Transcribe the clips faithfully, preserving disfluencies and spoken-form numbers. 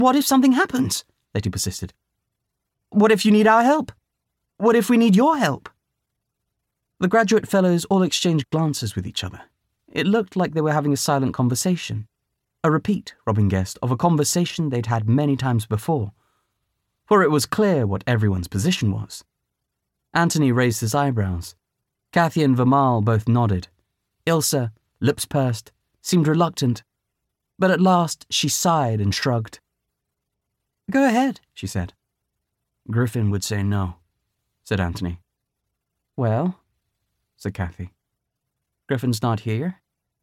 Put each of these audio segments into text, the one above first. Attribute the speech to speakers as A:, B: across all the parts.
A: What if something happens? Letty persisted. What if you need our help? What if we need your help? The graduate fellows all exchanged glances with each other. It looked like they were having a silent conversation. A repeat, Robin guessed, of a conversation they'd had many times before. For it was clear what everyone's position was. Anthony raised his eyebrows. Kathy and Vimal both nodded. Ilsa, lips pursed, seemed reluctant. But at last she sighed and shrugged. Go ahead, she said. Griffin would say no, said Anthony. Well, said Kathy. Griffin's not here?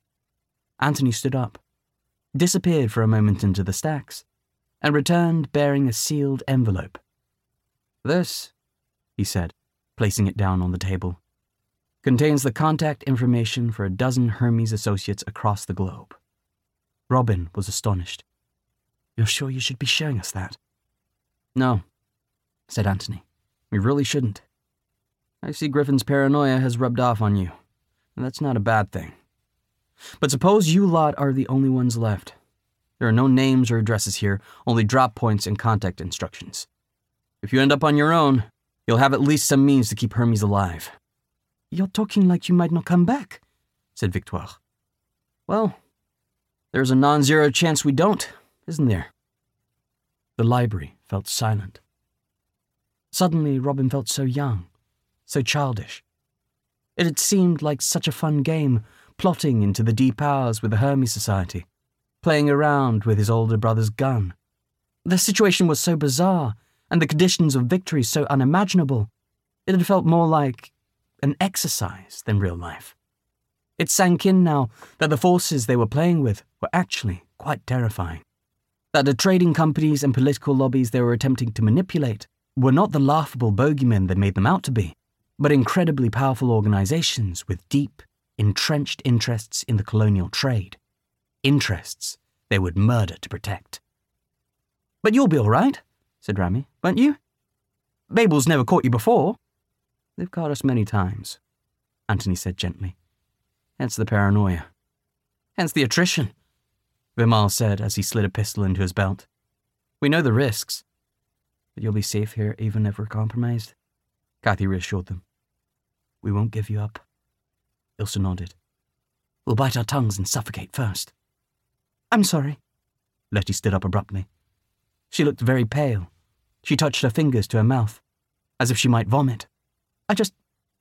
A: Anthony stood up, disappeared for a moment into the stacks, and returned bearing a sealed envelope. This, he said, placing it down on the table, contains the contact information for a dozen Hermes associates across the globe. Robin was astonished. You're sure you should be showing us that? No, said Anthony. We really shouldn't. I see Griffin's paranoia has rubbed off on you, and that's not a bad thing. But suppose you lot are the only ones left. There are no names or addresses here, only drop points and contact instructions. If you end up on your own, you'll have at least some means to keep Hermes alive. You're talking like you might not come back, said Victoire. Well, there's a non-zero chance we don't, isn't there? The library felt silent. Suddenly, Robin felt so young, so childish. It had seemed like such a fun game, plotting into the deep hours with the Hermes Society, playing around with his older brother's gun. The situation was so bizarre, and the conditions of victory so unimaginable, it had felt more like an exercise than real life. It sank in now that the forces they were playing with were actually quite terrifying. That the trading companies and political lobbies they were attempting to manipulate were not the laughable bogeymen they made them out to be, but incredibly powerful organizations with deep, entrenched interests in the colonial trade. Interests they would murder to protect. But you'll be all right, said Rami, won't you? Babel's never caught you before. They've caught us many times, Anthony said gently. Hence the paranoia. Hence the attrition, Vimal said as he slid a pistol into his belt. We know the risks, but you'll be safe here even if we're compromised, Kathy reassured them. We won't give you up. Ilsa nodded. We'll bite our tongues and suffocate first. I'm sorry. Letty stood up abruptly. She looked very pale. She touched her fingers to her mouth, as if she might vomit. I just...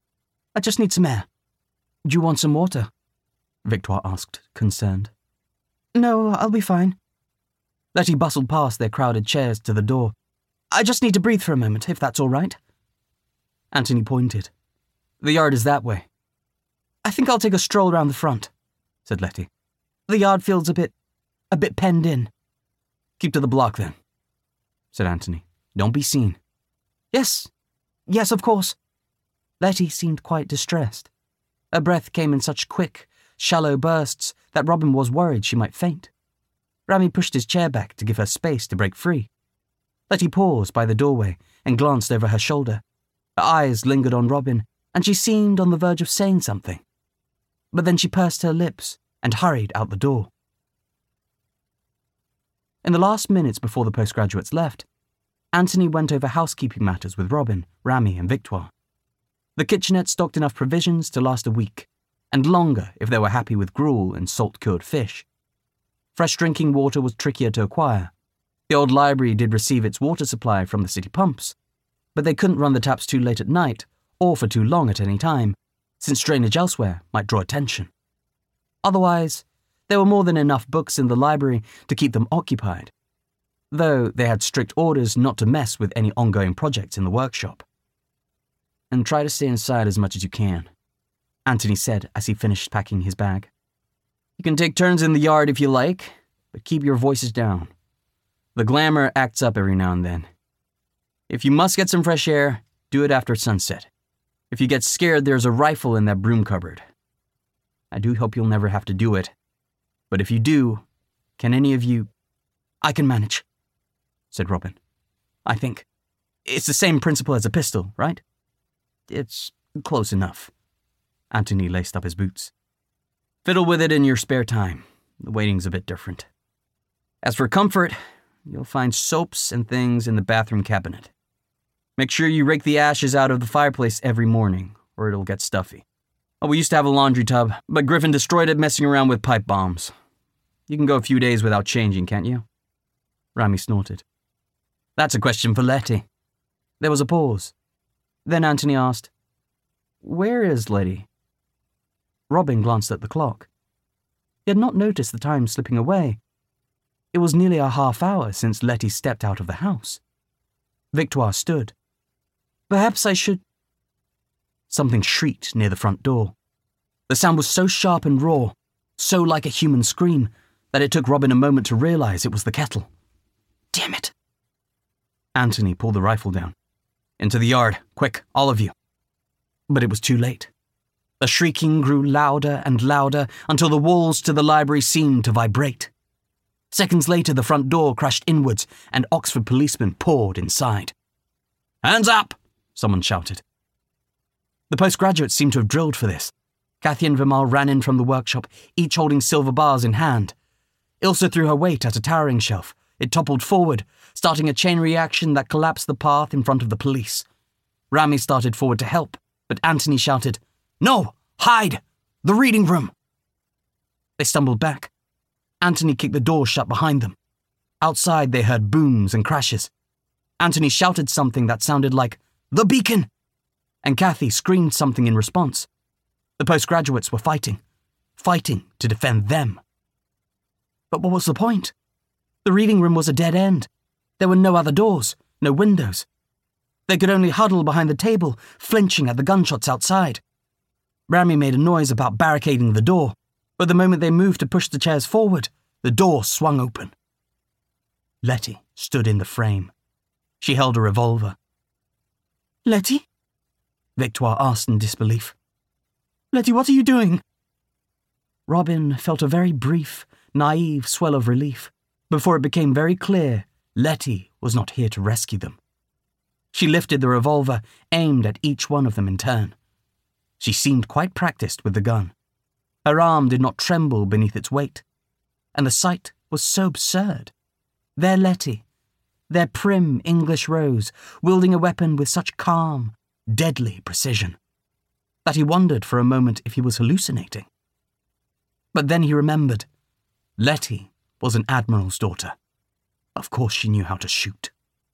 A: I just need some air. Do you want some water? Victoire asked, concerned. No, I'll be fine. Letty bustled past their crowded chairs to the door. I just need to breathe for a moment, if that's all right. Anthony pointed. The yard is that way. I think I'll take a stroll around the front, said Letty. The yard feels a bit... a bit penned in. Keep to the block, then, said Anthony. Don't be seen. Yes. Yes, of course. Letty seemed quite distressed. Her breath came in such quick, shallow bursts that Robin was worried she might faint. Rami pushed his chair back to give her space to break free. Letty paused by the doorway and glanced over her shoulder. Her eyes lingered on Robin, and she seemed on the verge of saying something. But then she pursed her lips and hurried out the door. In the last minutes before the postgraduates left, Anthony went over housekeeping matters with Robin, Rami, and Victoire. The kitchenette stocked enough provisions to last a week, and longer if they were happy with gruel and salt-cured fish. Fresh drinking water was trickier to acquire. The old library did receive its water supply from the city pumps, but they couldn't run the taps too late at night or for too long at any time, since drainage elsewhere might draw attention. Otherwise, there were more than enough books in the library to keep them occupied, though they had strict orders not to mess with any ongoing projects in the workshop. And try to stay inside as much as you can, Anthony said as he finished packing his bag. You can take turns in the yard if you like, but keep your voices down. The glamour acts up every now and then. If you must get some fresh air, do it after sunset. If you get scared, there's a rifle in that broom cupboard. I do hope you'll never have to do it. But if you do, can any of you... I can manage, said Robin. I think. It's the same principle as a pistol, right? It's close enough. Anthony laced up his boots. Fiddle with it in your spare time. The waiting's a bit different. As for comfort, you'll find soaps and things in the bathroom cabinet. Make sure you rake the ashes out of the fireplace every morning, or it'll get stuffy. Oh, we used to have a laundry tub, but Griffin destroyed it messing around with pipe bombs. You can go a few days without changing, can't you?" Rami snorted. "That's a question for Letty." There was a pause. Then Anthony asked, "Where is Letty?" Robin glanced at the clock. He had not noticed the time slipping away. It was nearly a half hour since Letty stepped out of the house. Victoire stood. "Perhaps I should—" Something shrieked near the front door. The sound was so sharp and raw, so like a human scream, that it took Robin a moment to realize it was the kettle. "Damn it!" Anthony pulled the rifle down. "Into the yard, quick, all of you." But it was too late. The shrieking grew louder and louder until the walls to the library seemed to vibrate. Seconds later, the front door crashed inwards and Oxford policemen poured inside. "Hands up!" someone shouted. The postgraduates seemed to have drilled for this. Kathy and Vimal ran in from the workshop, each holding silver bars in hand. Ilsa threw her weight at a towering shelf. It toppled forward, starting a chain reaction that collapsed the path in front of the police. Rami started forward to help, but Anthony shouted, "No! Hide! The reading room!" They stumbled back. Anthony kicked the door shut behind them. Outside they heard booms and crashes. Anthony shouted something that sounded like, "The beacon!" And Kathy screamed something in response. The postgraduates were fighting, fighting to defend them. But what was the point? The reading room was a dead end. There were no other doors, no windows. They could only huddle behind the table, flinching at the gunshots outside. Rami made a noise about barricading the door, but the moment they moved to push the chairs forward, the door swung open. Letty stood in the frame. She held a revolver. "Letty?" Victoire asked in disbelief. "Letty, what are you doing?" Robin felt a very brief, naive swell of relief before it became very clear Letty was not here to rescue them. She lifted the revolver, aimed at each one of them in turn. She seemed quite practiced with the gun. Her arm did not tremble beneath its weight. And the sight was so absurd. Their Letty, their prim English Rose, wielding a weapon with such calm, deadly precision, that he wondered for a moment if he was hallucinating. But then he remembered. Letty was an admiral's daughter. Of course she knew how to shoot.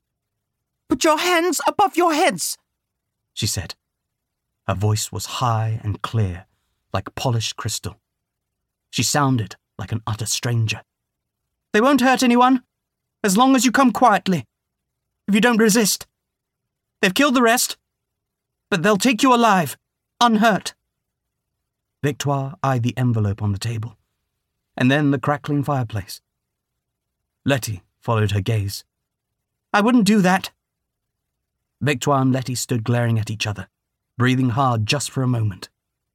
A: "Put your hands above your heads," she said. Her voice was high and clear, like polished crystal. She sounded like an utter stranger. "They won't hurt anyone, as long as you come quietly. If you don't resist. They've killed the rest, but they'll take you alive, unhurt." Victoire eyed the envelope on the table, and then the crackling fireplace. Letty followed her gaze. "I wouldn't do that." Victoire and Letty stood glaring at each other, breathing hard just for a moment.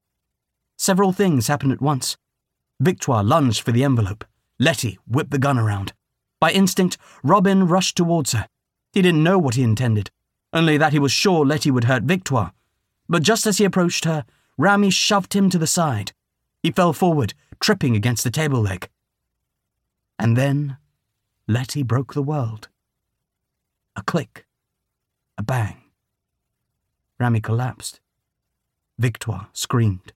A: Several things happened at once. Victoire lunged for the envelope. Letty whipped the gun around. By instinct, Robin rushed towards her. He didn't know what he intended, only that he was sure Letty would hurt Victoire. But just as he approached her, Rami shoved him to the side. He fell forward, tripping against the table leg. And then, Letty broke the world. A click. A bang. Rami collapsed. Victoire screamed.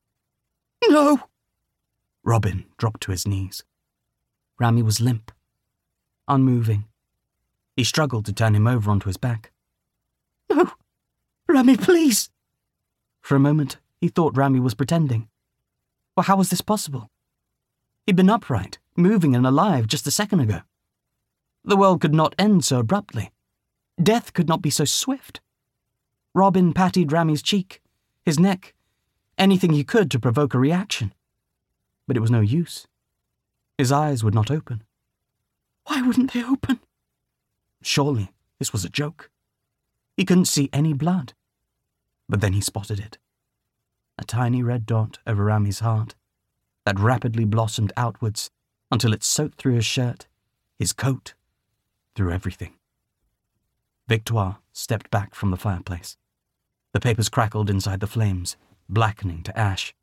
A: "No!" Robin dropped to his knees. Rami was limp, unmoving. He struggled to turn him over onto his back. "No! Rami, please!" For a moment, he thought Rami was pretending. Well, how was this possible? He'd been upright, moving and alive just a second ago. The world could not end so abruptly. Death could not be so swift. Robin patted Rami's cheek, his neck, anything he could to provoke a reaction. But it was no use. His eyes would not open. Why wouldn't they open? Surely this was a joke. He couldn't see any blood. But then he spotted it. A tiny red dot over Rami's heart that rapidly blossomed outwards until it soaked through his shirt, his coat, through everything. Victoire stepped back from the fireplace. The papers crackled inside the flames, blackening to ash.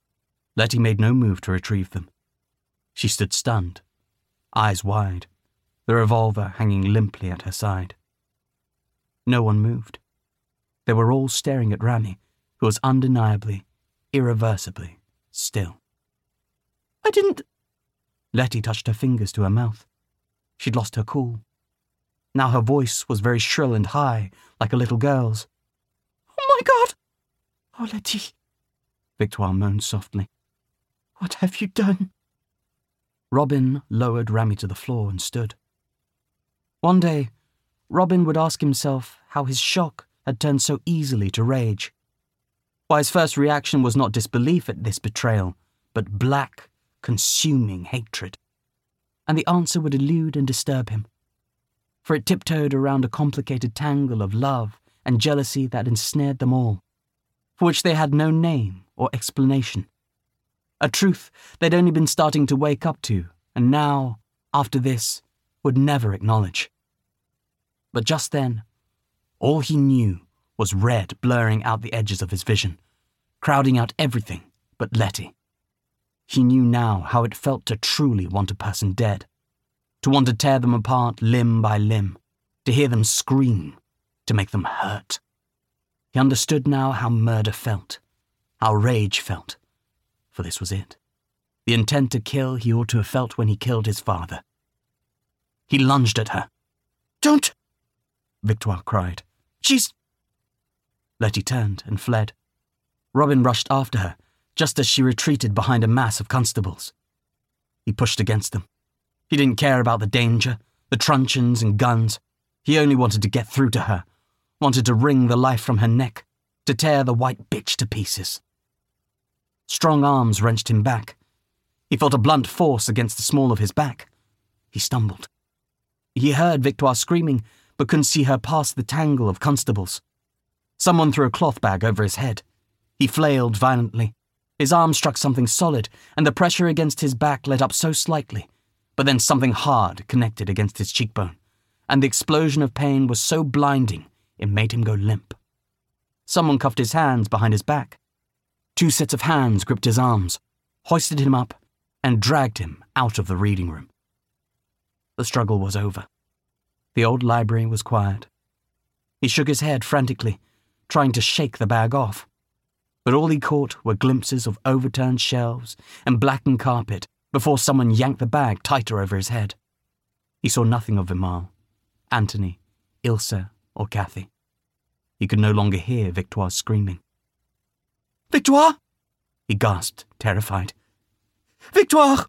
A: Letty made no move to retrieve them. She stood stunned, eyes wide, the revolver hanging limply at her side. No one moved. They were all staring at Rami, who was undeniably, irreversibly still. I didn't... Letty touched her fingers to her mouth. She'd lost her cool. Now her voice was very shrill and high, like a little girl's. Oh my God! Oh, Letty, Victoire moaned softly. What have you done? Robin lowered Rami to the floor and stood. One day, Robin would ask himself how his shock had turned so easily to rage. Why his first reaction was not disbelief at this betrayal, but black, consuming hatred. And the answer would elude and disturb him, for it tiptoed around a complicated tangle of love and jealousy that ensnared them all, for which they had no name or explanation. A truth they'd only been starting to wake up to, and now, after this, would never acknowledge. But just then, all he knew was red blurring out the edges of his vision, crowding out everything but Letty. He knew now how it felt to truly want a person dead, to want to tear them apart limb by limb, to hear them scream, to make them hurt. He understood now how murder felt, how rage felt, for this was it. The intent to kill he ought to have felt when he killed his father. He lunged at her. Don't! Victoire cried. She's... Letty turned and fled. Robin rushed after her, just as she retreated behind a mass of constables. He pushed against them. He didn't care about the danger, the truncheons and guns. He only wanted to get through to her, wanted to wring the life from her neck, to tear the white bitch to pieces. Strong arms wrenched him back. He felt a blunt force against the small of his back. He stumbled. He heard Victoire screaming, but couldn't see her past the tangle of constables. Someone threw a cloth bag over his head. He flailed violently. His arm struck something solid, and the pressure against his back let up so slightly, but then something hard connected against his cheekbone, and the explosion of pain was so blinding it made him go limp. Someone cuffed his hands behind his back. Two sets of hands gripped his arms, hoisted him up, and dragged him out of the reading room. The struggle was over. The old library was quiet. He shook his head frantically, trying to shake the bag off. But all he caught were glimpses of overturned shelves and blackened carpet before someone yanked the bag tighter over his head. He saw nothing of Vimal, Anthony, Ilse, or Kathy. He could no longer hear Victoire screaming. Victoire! He gasped, terrified. Victoire!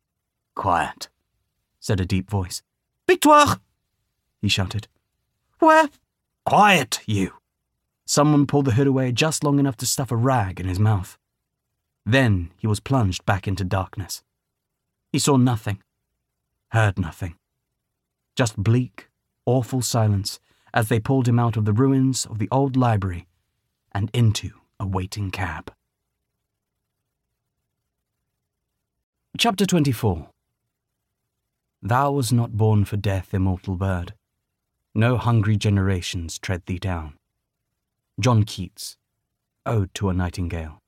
A: Quiet, said a deep voice. Victoire! He shouted. Where? Quiet, you! Someone pulled the hood away just long enough to stuff a rag in his mouth. Then he was plunged back into darkness. He saw nothing, heard nothing. Just bleak, awful silence as they pulled him out of the ruins of the old library and into a waiting cab. Chapter twenty-four. Thou was not born for death, immortal bird. No hungry generations tread thee down. John Keats, Ode to a Nightingale.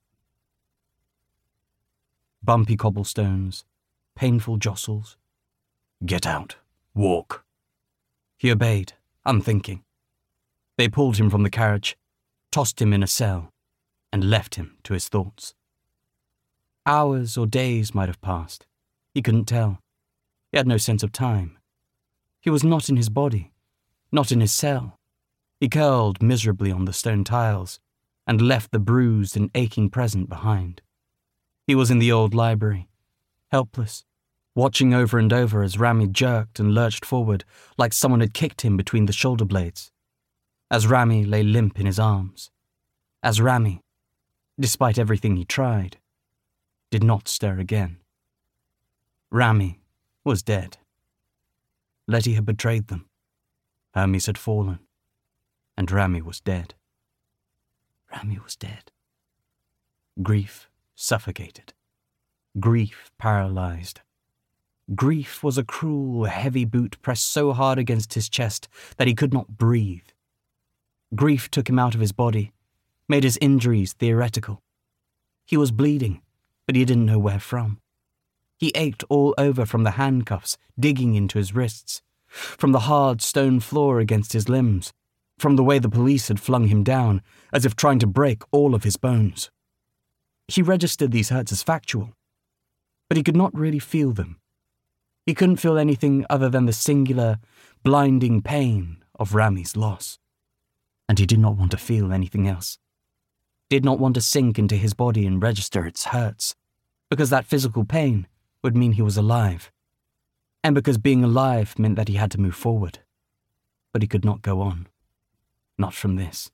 A: Bumpy cobblestones, painful jostles. Get out, walk. He obeyed, unthinking. They pulled him from the carriage, tossed him in a cell, and left him to his thoughts. Hours or days might have passed. He couldn't tell. He had no sense of time. He was not in his body, not in his cell. He curled miserably on the stone tiles and left the bruised and aching present behind. He was in the old library, helpless, watching over and over as Rami jerked and lurched forward like someone had kicked him between the shoulder blades. As Rami lay limp in his arms. As Rami, despite everything he tried, did not stir again. Rami was dead. Letty had betrayed them. Hermes had fallen. And Rami was dead. Rami was dead. Grief suffocated. Grief paralyzed. Grief was a cruel, heavy boot pressed so hard against his chest that he could not breathe. Grief took him out of his body, made his injuries theoretical. He was bleeding, but he didn't know where from. He ached all over from the handcuffs digging into his wrists, from the hard stone floor against his limbs, from the way the police had flung him down, as if trying to break all of his bones. He registered these hurts as factual, but he could not really feel them. He couldn't feel anything other than the singular, blinding pain of Rami's loss. And he did not want to feel anything else. Did not want to sink into his body and register its hurts, because that physical pain would mean he was alive, and because being alive meant that he had to move forward. But he could not go on. Not from this.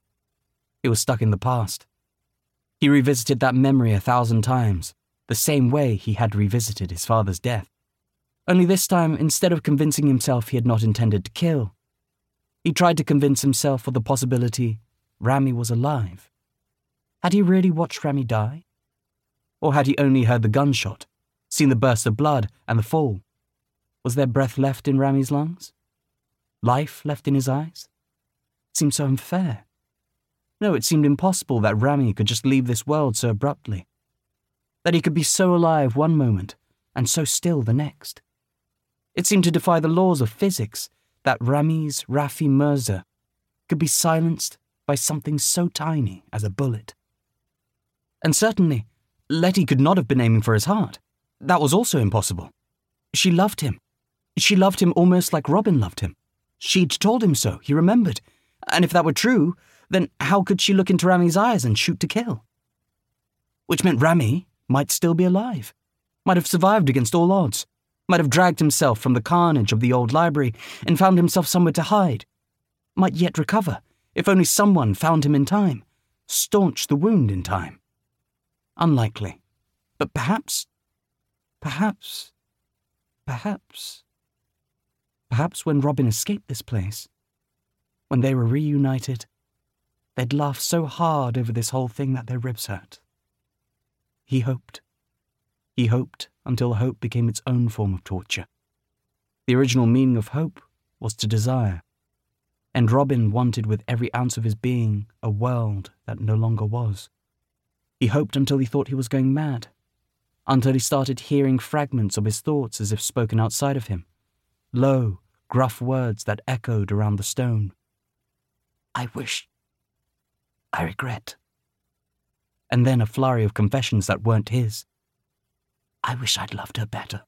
A: He was stuck in the past. He revisited that memory a thousand times, the same way he had revisited his father's death. Only this time, instead of convincing himself he had not intended to kill, he tried to convince himself of the possibility Rami was alive. Had he really watched Rami die? Or had he only heard the gunshot, seen the burst of blood and the fall? Was there breath left in Rami's lungs? Life left in his eyes? It seemed so unfair. No, it seemed impossible that Rami could just leave this world so abruptly. That he could be so alive one moment and so still the next. It seemed to defy the laws of physics that Ramiz Rafi Mirza could be silenced by something so tiny as a bullet. And certainly, Letty could not have been aiming for his heart. That was also impossible. She loved him. She loved him almost like Robin loved him. She'd told him so, he remembered. And if that were true, then how could she look into Rami's eyes and shoot to kill? Which meant Rami might still be alive, might have survived against all odds, might have dragged himself from the carnage of the old library and found himself somewhere to hide, might yet recover, if only someone found him in time, staunched the wound in time. Unlikely. But perhaps, perhaps, perhaps, perhaps when Robin escaped this place, when they were reunited, they'd laugh so hard over this whole thing that their ribs hurt. He hoped. He hoped until hope became its own form of torture. The original meaning of hope was to desire, and Robin wanted with every ounce of his being a world that no longer was. He hoped until he thought he was going mad, until he started hearing fragments of his thoughts as if spoken outside of him, low, gruff words that echoed around the stone. I wish. I regret. And then a flurry of confessions that weren't his. I wish I'd loved her better.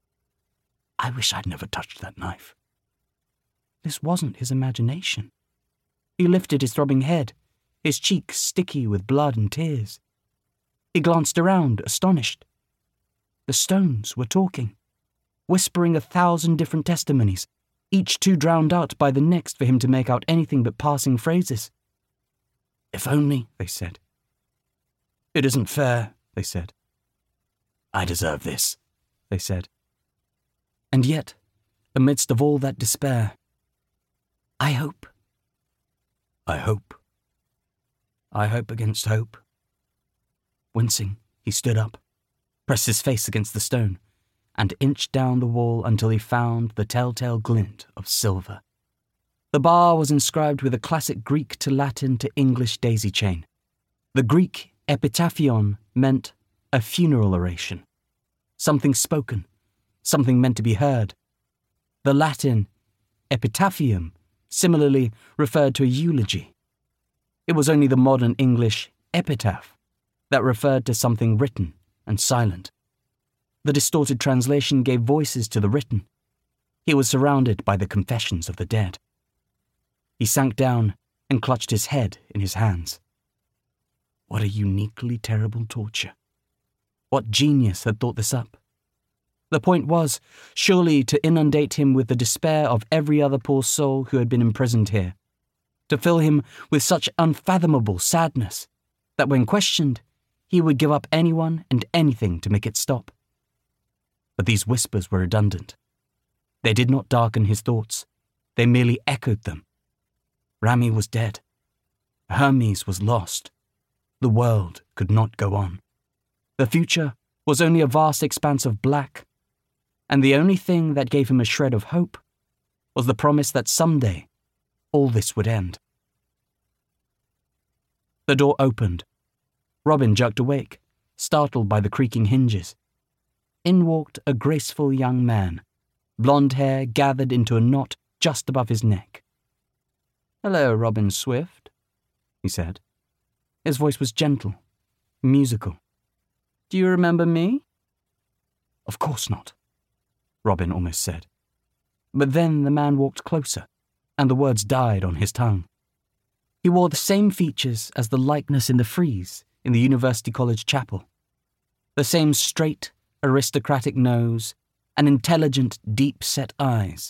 A: I wish I'd never touched that knife. This wasn't his imagination. He lifted his throbbing head, his cheeks sticky with blood and tears. He glanced around, astonished. The stones were talking, whispering a thousand different testimonies, each too drowned out by the next for him to make out anything but passing phrases. If only, they said. It isn't fair, they said. I deserve this, they said. And yet, amidst of all that despair, I hope. I hope. I hope against hope. Wincing, he stood up, pressed his face against the stone, and inched down the wall until he found the telltale glint of silver. The bar was inscribed with a classic Greek to Latin to English daisy chain. The Greek epitaphion meant a funeral oration, something spoken, something meant to be heard. The Latin epitaphium similarly referred to a eulogy. It was only the modern English epitaph that referred to something written and silent. The distorted translation gave voices to the written. He was surrounded by the confessions of the dead. He sank down and clutched his head in his hands. What a uniquely terrible torture. What genius had thought this up? The point was, surely, to inundate him with the despair of every other poor soul who had been imprisoned here, to fill him with such unfathomable sadness that when questioned, he would give up anyone and anything to make it stop. But these whispers were redundant. They did not darken his thoughts. They merely echoed them. Rami was dead. Hermes was lost. The world could not go on. The future was only a vast expanse of black, and the only thing that gave him a shred of hope was the promise that someday all this would end. The door opened. Robin jerked awake, startled by the creaking hinges. In walked a graceful young man, blonde hair gathered into a knot just above his neck. "Hello, Robin Swift," he said. His voice was gentle, musical. "Do you remember me?" "Of course not," Robin almost said. But then the man walked closer, and the words died on his tongue. He wore the same features as the likeness in the frieze in the University College chapel. The same straight, aristocratic nose and intelligent, deep-set eyes.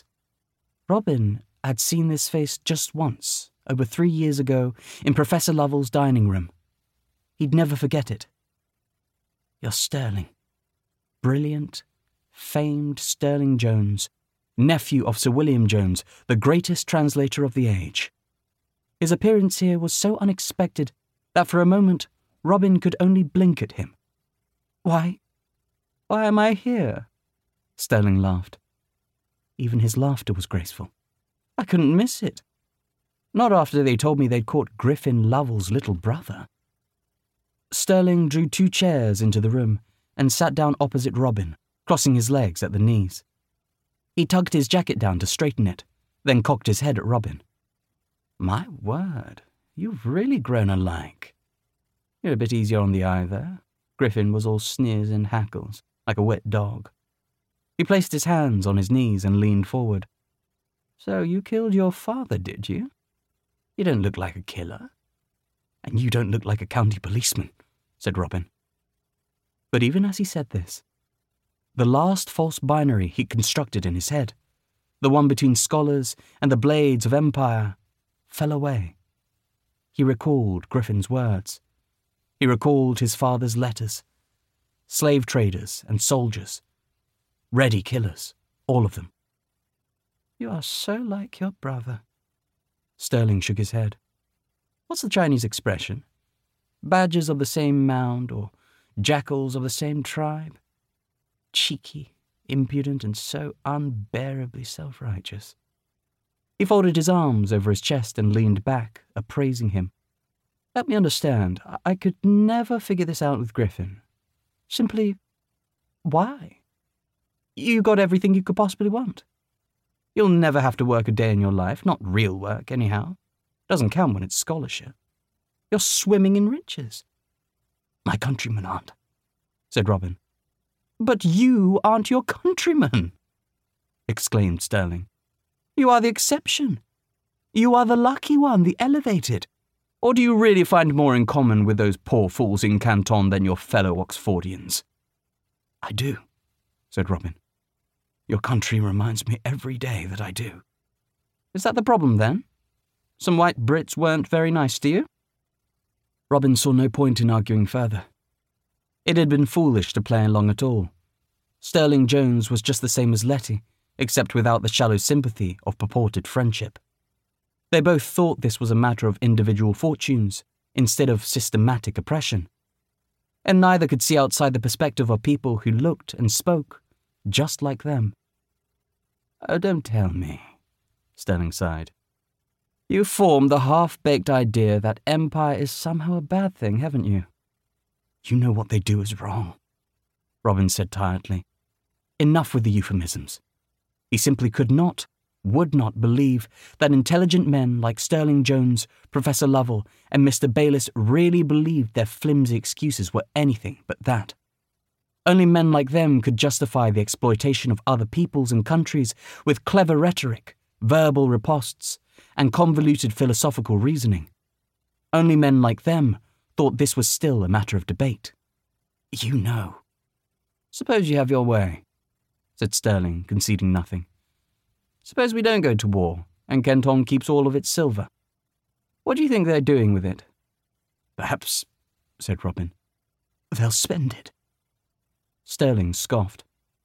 A: Robin had seen this face just once, over three years ago, in Professor Lovell's dining room. He'd never forget it. "You're Sterling. Brilliant, famed Sterling Jones, nephew of Sir William Jones, the greatest translator of the age." His appearance here was so unexpected that for a moment Robin could only blink at him. Why, why am I here?" Sterling laughed. Even his laughter was graceful. "I couldn't miss it. Not after they told me they'd caught Griffin Lovell's little brother." Sterling drew two chairs into the room and sat down opposite Robin, crossing his legs at the knees. He tugged his jacket down to straighten it, then cocked his head at Robin. "My word, you've really grown alike. You're a bit easier on the eye there." Griffin was all sneers and hackles, like a wet dog. He placed his hands on his knees and leaned forward. "So you killed your father, did you? You don't look like a killer." "And you don't look like a county policeman," said Robin. But even as he said this, the last false binary he constructed in his head, the one between scholars and the blades of empire, fell away. He recalled Griffin's words. He recalled his father's letters. Slave traders and soldiers. Ready killers, all of them. "You are so like your brother." Sterling shook his head. "What's the Chinese expression? Badgers of the same mound, or jackals of the same tribe? Cheeky, impudent, and so unbearably self-righteous." He folded his arms over his chest and leaned back, appraising him. "Let me understand. I could never figure this out with Griffin. Simply, why? You got everything you could possibly want. You'll never have to work a day in your life, not real work, anyhow. Doesn't count when it's scholarship. You're swimming in riches." "My countrymen aren't," said Robin. "But you aren't your countrymen," exclaimed Sterling. "You are the exception. You are the lucky one, the elevated. Or do you really find more in common with those poor fools in Canton than your fellow Oxfordians?" "I do," said Robin. "Your country reminds me every day that I do." "Is that the problem, then? Some white Brits weren't very nice to you?" Robin saw no point in arguing further. It had been foolish to play along at all. Sterling Jones was just the same as Letty, except without the shallow sympathy of purported friendship. They both thought this was a matter of individual fortunes instead of systematic oppression. And neither could see outside the perspective of people who looked and spoke just like them. "Oh, don't tell me," Sterling sighed. "You've formed the half-baked idea that empire is somehow a bad thing, haven't you?" "You know what they do is wrong," Robin said tiredly. Enough with the euphemisms. He simply could not, would not believe that intelligent men like Sterling Jones, Professor Lovell, and Mister Bayliss really believed their flimsy excuses were anything but that. Only men like them could justify the exploitation of other peoples and countries with clever rhetoric, verbal ripostes, and convoluted philosophical reasoning. Only men like them thought this was still a matter of debate. "You know." "Suppose you have your way," said Sterling, conceding nothing. "Suppose we don't go to war, and Canton keeps all of its silver. What do you think they're doing with it?" "Perhaps," said Robin, "they'll spend it." Sterling scoffed.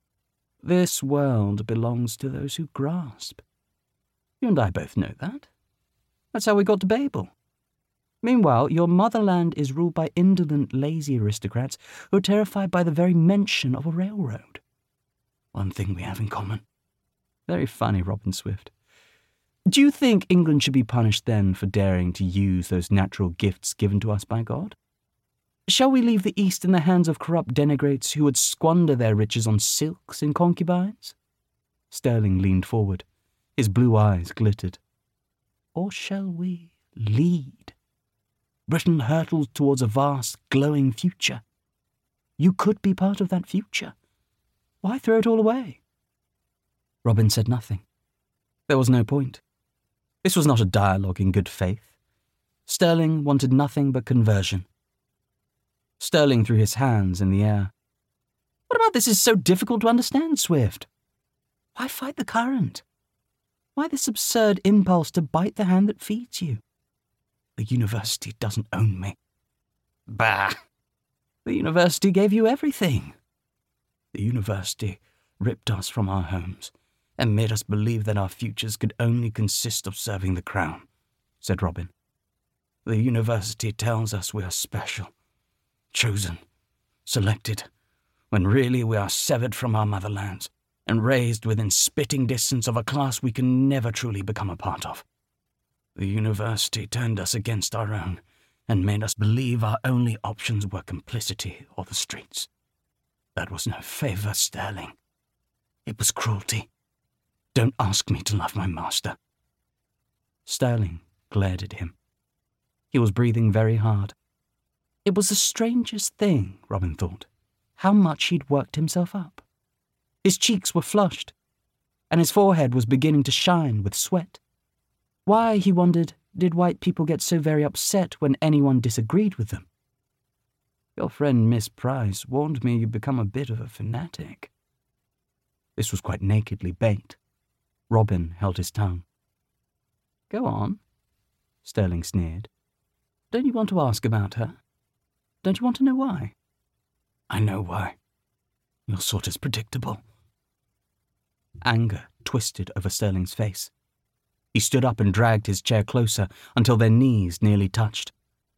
A: "This world belongs to those who grasp. You and I both know that. That's how we got to Babel. Meanwhile, your motherland is ruled by indolent, lazy aristocrats who are terrified by the very mention of a railroad. One thing we have in common." Very funny, Robin Swift. "Do you think England should be punished then for daring to use those natural gifts given to us by God? Shall we leave the East in the hands of corrupt denegrates who would squander their riches on silks and concubines? Sterling leaned forward. His blue eyes glittered. Or shall we lead? Britain hurtles towards a vast, glowing future. You could be part of that future. Why throw it all away? Robin said nothing. There was no point. This was not a dialogue in good faith. Sterling wanted nothing but conversion. Sterling threw his hands in the air. What about this is so difficult to understand, Swift? Why fight the current? Why this absurd impulse to bite the hand that feeds you? The university doesn't own me. Bah! The university gave you everything. The university ripped us from our homes and made us believe that our futures could only consist of serving the crown, said Robin. The university tells us we are special, chosen, selected, when really we are severed from our motherlands and raised within spitting distance of a class we can never truly become a part of. The university turned us against our own and made us believe our only options were complicity or the streets. That was no favour, Sterling. It was cruelty. Don't ask me to love my master. Sterling glared at him. He was breathing very hard. It was the strangest thing, Robin thought, how much he'd worked himself up. His cheeks were flushed, and his forehead was beginning to shine with sweat. Why, he wondered, did white people get so very upset when anyone disagreed with them? Your friend Miss Price warned me you'd become a bit of a fanatic. This was quite nakedly bait. Robin held his tongue. Go on, Sterling sneered. Don't you want to ask about her? Don't you want to know why? I know why. Your sort is predictable. Anger twisted over Sterling's face. He stood up and dragged his chair closer until their knees nearly touched.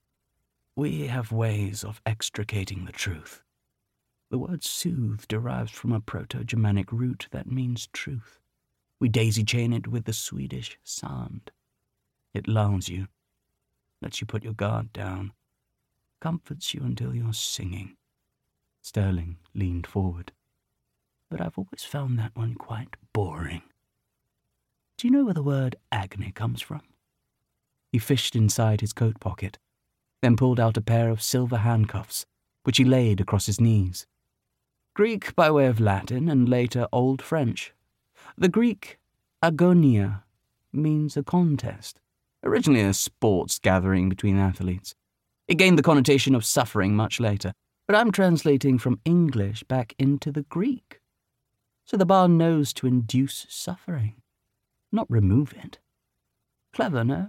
A: We have ways of extricating the truth. The word soothe derives from a Proto-Germanic root that means truth. We daisy-chain it with the Swedish sand. It lulls you, lets you put your guard down, comforts you until you're singing. Sterling leaned forward. But I've always found that one quite boring. Do you know where the word agony comes from? He fished inside his coat pocket, then pulled out a pair of silver handcuffs, which he laid across his knees. Greek by way of Latin and later Old French. The Greek agonia means a contest, originally a sports gathering between athletes. It gained the connotation of suffering much later, but I'm translating from English back into the Greek. So the bar knows to induce suffering, not remove it. Clever, no?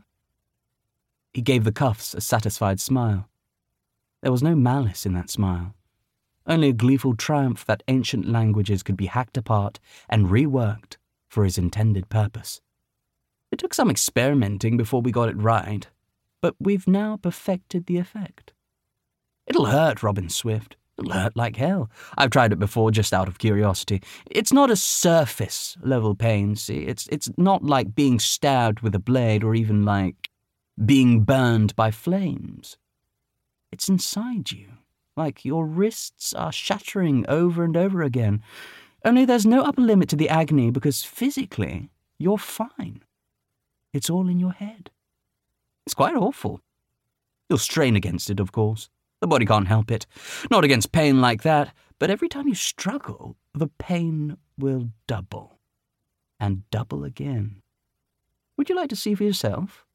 A: He gave the cuffs a satisfied smile. There was no malice in that smile, only a gleeful triumph that ancient languages could be hacked apart and reworked for his intended purpose. It took some experimenting before we got it right, but we've now perfected the effect. It'll hurt, Robin Swift. It'll hurt like hell. I've tried it before just out of curiosity. It's not a surface-level pain, see? It's, it's not like being stabbed with a blade or even like being burned by flames. It's inside you, like your wrists are shattering over and over again. Only there's no upper limit to the agony because physically, you're fine. It's all in your head. It's quite awful. You'll strain against it, of course. The body can't help it. Not against pain like that, but every time you struggle, the pain will double. And double again. Would you like to see for yourself?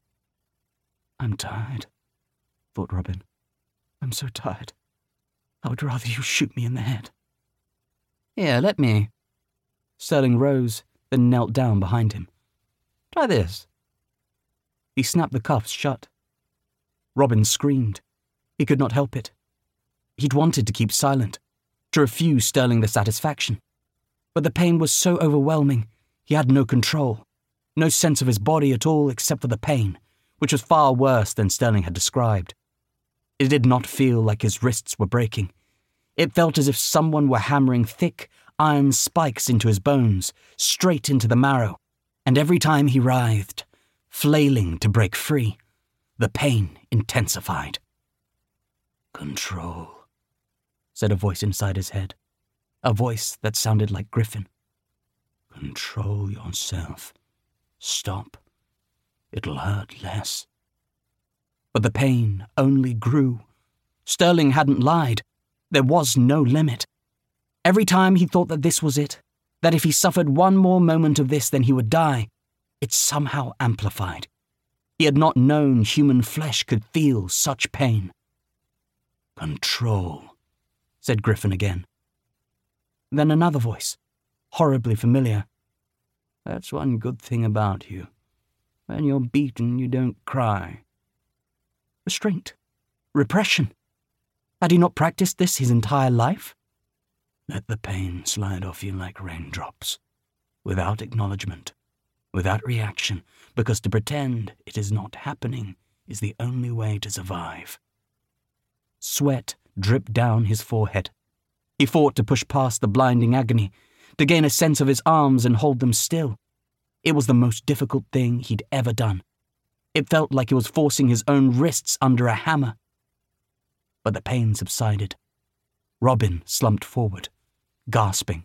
A: I'm tired, thought Robin. I'm so tired. I would rather you shoot me in the head. Here, let me. Sterling rose, then knelt down behind him. Try this. He snapped the cuffs shut. Robin screamed. He could not help it. He'd wanted to keep silent, to refuse Sterling the satisfaction. But the pain was so overwhelming, he had no control, no sense of his body at all except for the pain, which was far worse than Sterling had described. It did not feel like his wrists were breaking. It felt as if someone were hammering thick iron spikes into his bones, straight into the marrow, and every time he writhed, flailing to break free, the pain intensified. Control, said a voice inside his head, a voice that sounded like Griffin. Control yourself. Stop. It'll hurt less. But the pain only grew. Sterling hadn't lied. There was no limit. Every time he thought that this was it, that if he suffered one more moment of this then he would die, it somehow amplified. He had not known human flesh could feel such pain. Control, said Griffin again. Then another voice, horribly familiar. That's one good thing about you. When you're beaten, you don't cry. Restraint. Repression. Had he not practiced this his entire life? Let the pain slide off you like raindrops, without acknowledgement, without reaction, because to pretend it is not happening is the only way to survive. Sweat dripped down his forehead. He fought to push past the blinding agony, to gain a sense of his arms and hold them still. It was the most difficult thing he'd ever done. It felt like he was forcing his own wrists under a hammer. But the pain subsided. Robin slumped forward, gasping.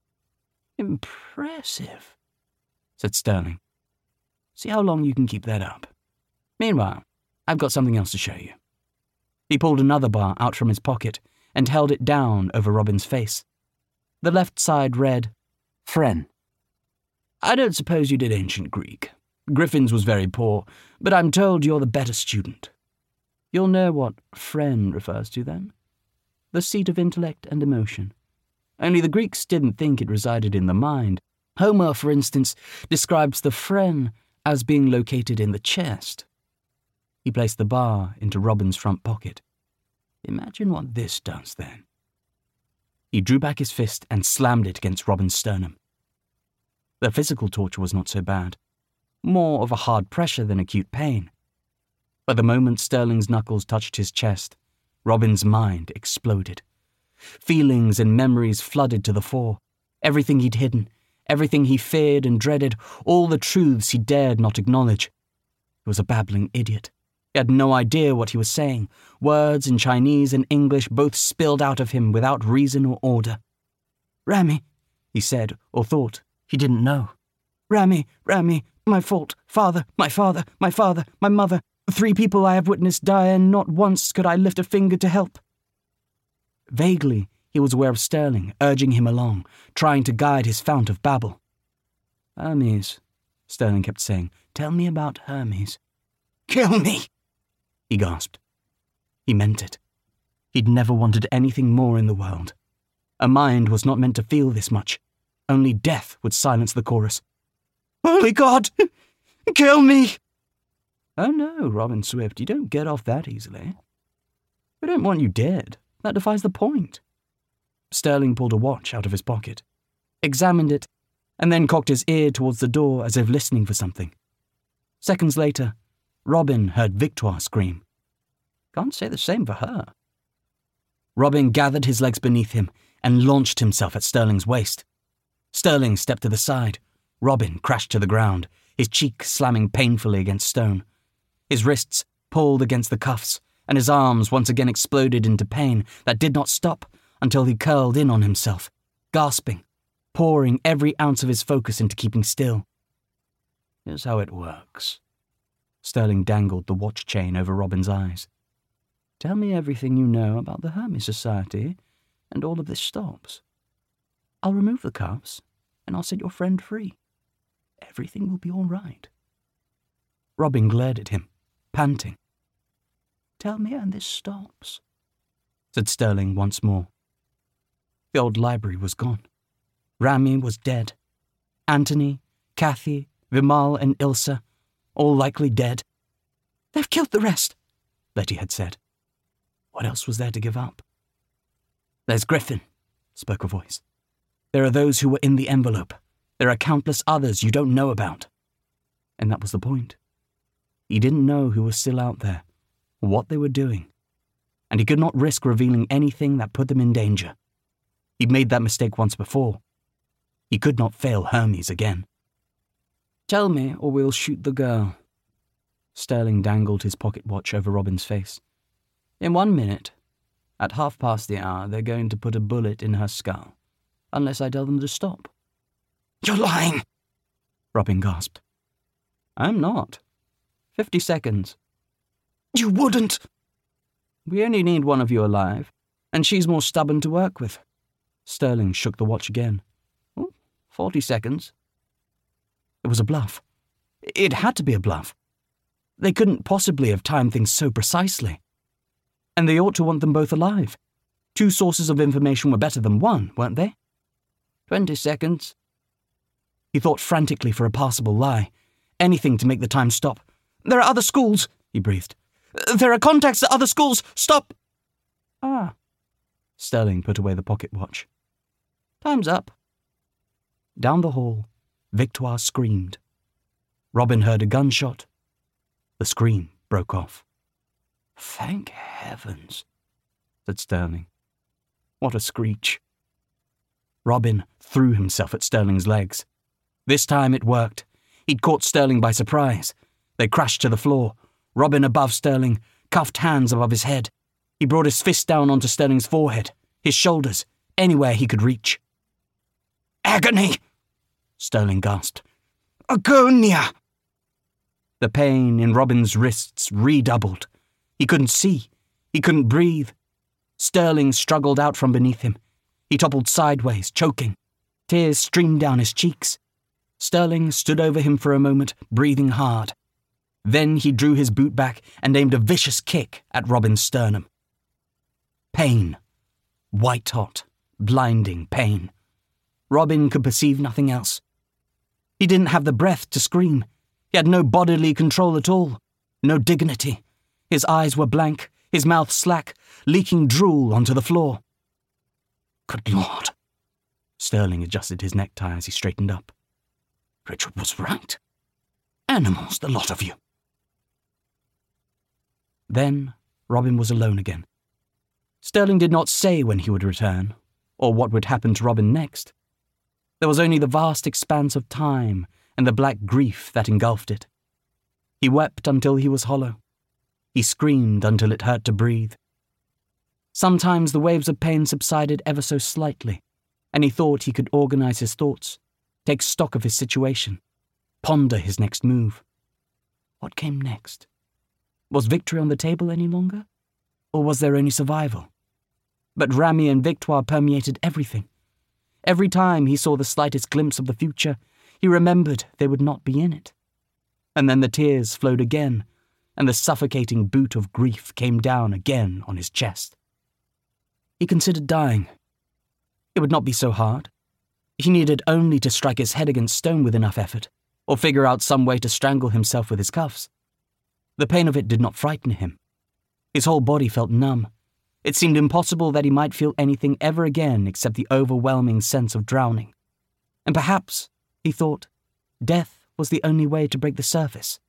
A: Impressive, said Sterling. See how long you can keep that up. Meanwhile, I've got something else to show you. He pulled another bar out from his pocket and held it down over Robin's face. The left side read, Phren. I don't suppose you did ancient Greek. Griffin's was very poor, but I'm told you're the better student. You'll know what Phren refers to then. The seat of intellect and emotion. Only the Greeks didn't think it resided in the mind. Homer, for instance, describes the Phren as being located in the chest. He placed the bar into Robin's front pocket. Imagine what this does then. He drew back his fist and slammed it against Robin's sternum. The physical torture was not so bad. More of a hard pressure than acute pain. But the moment Sterling's knuckles touched his chest, Robin's mind exploded. Feelings and memories flooded to the fore. Everything he'd hidden, everything he feared and dreaded, all the truths he dared not acknowledge. He was a babbling idiot. He had no idea what he was saying. Words in Chinese and English both spilled out of him without reason or order. Rami, he said, or thought. He didn't know. Rami, Rami, my fault. Father, my father, my father, my mother. Three people I have witnessed die, and not once could I lift a finger to help. Vaguely, he was aware of Sterling, urging him along, trying to guide his fount of babble. Hermes, Sterling kept saying, tell me about Hermes. Kill me, he gasped. He meant it. He'd never wanted anything more in the world. A mind was not meant to feel this much. Only death would silence the chorus. Holy God! Kill me! Oh no, Robin Swift, you don't get off that easily. We don't want you dead. That defies the point. Sterling pulled a watch out of his pocket, examined it, and then cocked his ear towards the door as if listening for something. Seconds later, Robin heard Victoire scream. Can't say the same for her. Robin gathered his legs beneath him and launched himself at Sterling's waist. Sterling stepped to the side. Robin crashed to the ground, his cheek slamming painfully against stone. His wrists pulled against the cuffs, and his arms once again exploded into pain that did not stop until he curled in on himself, gasping, pouring every ounce of his focus into keeping still. Here's how it works. Sterling dangled the watch chain over Robin's eyes. Tell me everything you know about the Hermes Society, and all of this stops. I'll remove the cuffs, and I'll set your friend free. Everything will be all right. Robin glared at him, panting. Tell me and this stops, said Sterling once more. The old library was gone. Rami was dead. Anthony, Kathy, Vimal and Ilsa, all likely dead. They've killed the rest, Letty had said. What else was there to give up? There's Griffin, spoke a voice. There are those who were in the envelope. There are countless others you don't know about. And that was the point. He didn't know who was still out there, what they were doing, and he could not risk revealing anything that put them in danger. He'd made that mistake once before. He could not fail Hermes again. Tell me, or we'll shoot the girl. Sterling dangled his pocket watch over Robin's face. In one minute, at half past the hour, they're going to put a bullet in her skull, unless I tell them to stop.
B: You're lying,
A: Robin gasped. I'm not. Fifty seconds.
B: You wouldn't.
A: We only need one of you alive, and she's more stubborn to work with. Sterling shook the watch again. Oh, Forty seconds. It was a bluff. It had to be a bluff. They couldn't possibly have timed things so precisely. And they ought to want them both alive. Two sources of information were better than one, weren't they? Twenty seconds. He thought frantically for a passable lie. Anything to make the time stop. There are other schools, he breathed. There are contacts at other schools. Stop! Ah. Sterling put away the pocket watch. Time's up. Down the hall, Victoire screamed. Robin heard a gunshot. The scream broke off. Thank heavens, said Sterling. What a screech. Robin threw himself at Sterling's legs. This time it worked. He'd caught Sterling by surprise. They crashed to the floor. Robin above Sterling, cuffed hands above his head. He brought his fist down onto Sterling's forehead, his shoulders, anywhere he could reach.
B: Agony,
A: Sterling gasped.
B: Agonia.
A: The pain in Robin's wrists redoubled. He couldn't see. He couldn't breathe. Sterling struggled out from beneath him. He toppled sideways, choking. Tears streamed down his cheeks. Sterling stood over him for a moment, breathing hard. Then he drew his boot back and aimed a vicious kick at Robin's sternum. Pain. White-hot, blinding pain. Robin could perceive nothing else. He didn't have the breath to scream. He had no bodily control at all, no dignity. His eyes were blank, his mouth slack, leaking drool onto the floor.
B: Good Lord.
A: Sterling adjusted his necktie as he straightened up.
B: Richard was right. Animals, the lot of you.
A: Then Robin was alone again. Sterling did not say when he would return, or what would happen to Robin next. There was only the vast expanse of time and the black grief that engulfed it. He wept until he was hollow. He screamed until it hurt to breathe. Sometimes the waves of pain subsided ever so slightly, and he thought he could organize his thoughts, take stock of his situation, ponder his next move. What came next? Was victory on the table any longer? Or was there only survival? But Rami and Victoire permeated everything. Every time he saw the slightest glimpse of the future, he remembered they would not be in it. And then the tears flowed again, and the suffocating boot of grief came down again on his chest. He considered dying. It would not be so hard. He needed only to strike his head against stone with enough effort, or figure out some way to strangle himself with his cuffs. The pain of it did not frighten him. His whole body felt numb. It seemed impossible that he might feel anything ever again except the overwhelming sense of drowning. And perhaps, he thought, death was the only way to break the surface.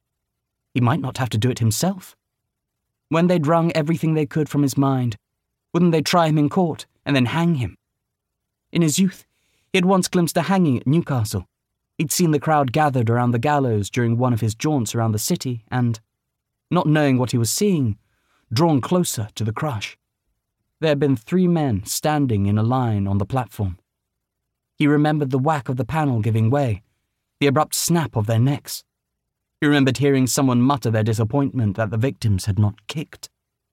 A: He might not have to do it himself. When they'd wrung everything they could from his mind, wouldn't they try him in court and then hang him? In his youth, he had once glimpsed a hanging at Newcastle. He'd seen the crowd gathered around the gallows during one of his jaunts around the city and, not knowing what he was seeing, drawn closer to the crush. There had been three men standing in a line on the platform. He remembered the whack of the panel giving way, the abrupt snap of their necks. He remembered hearing someone mutter their disappointment that the victims had not kicked.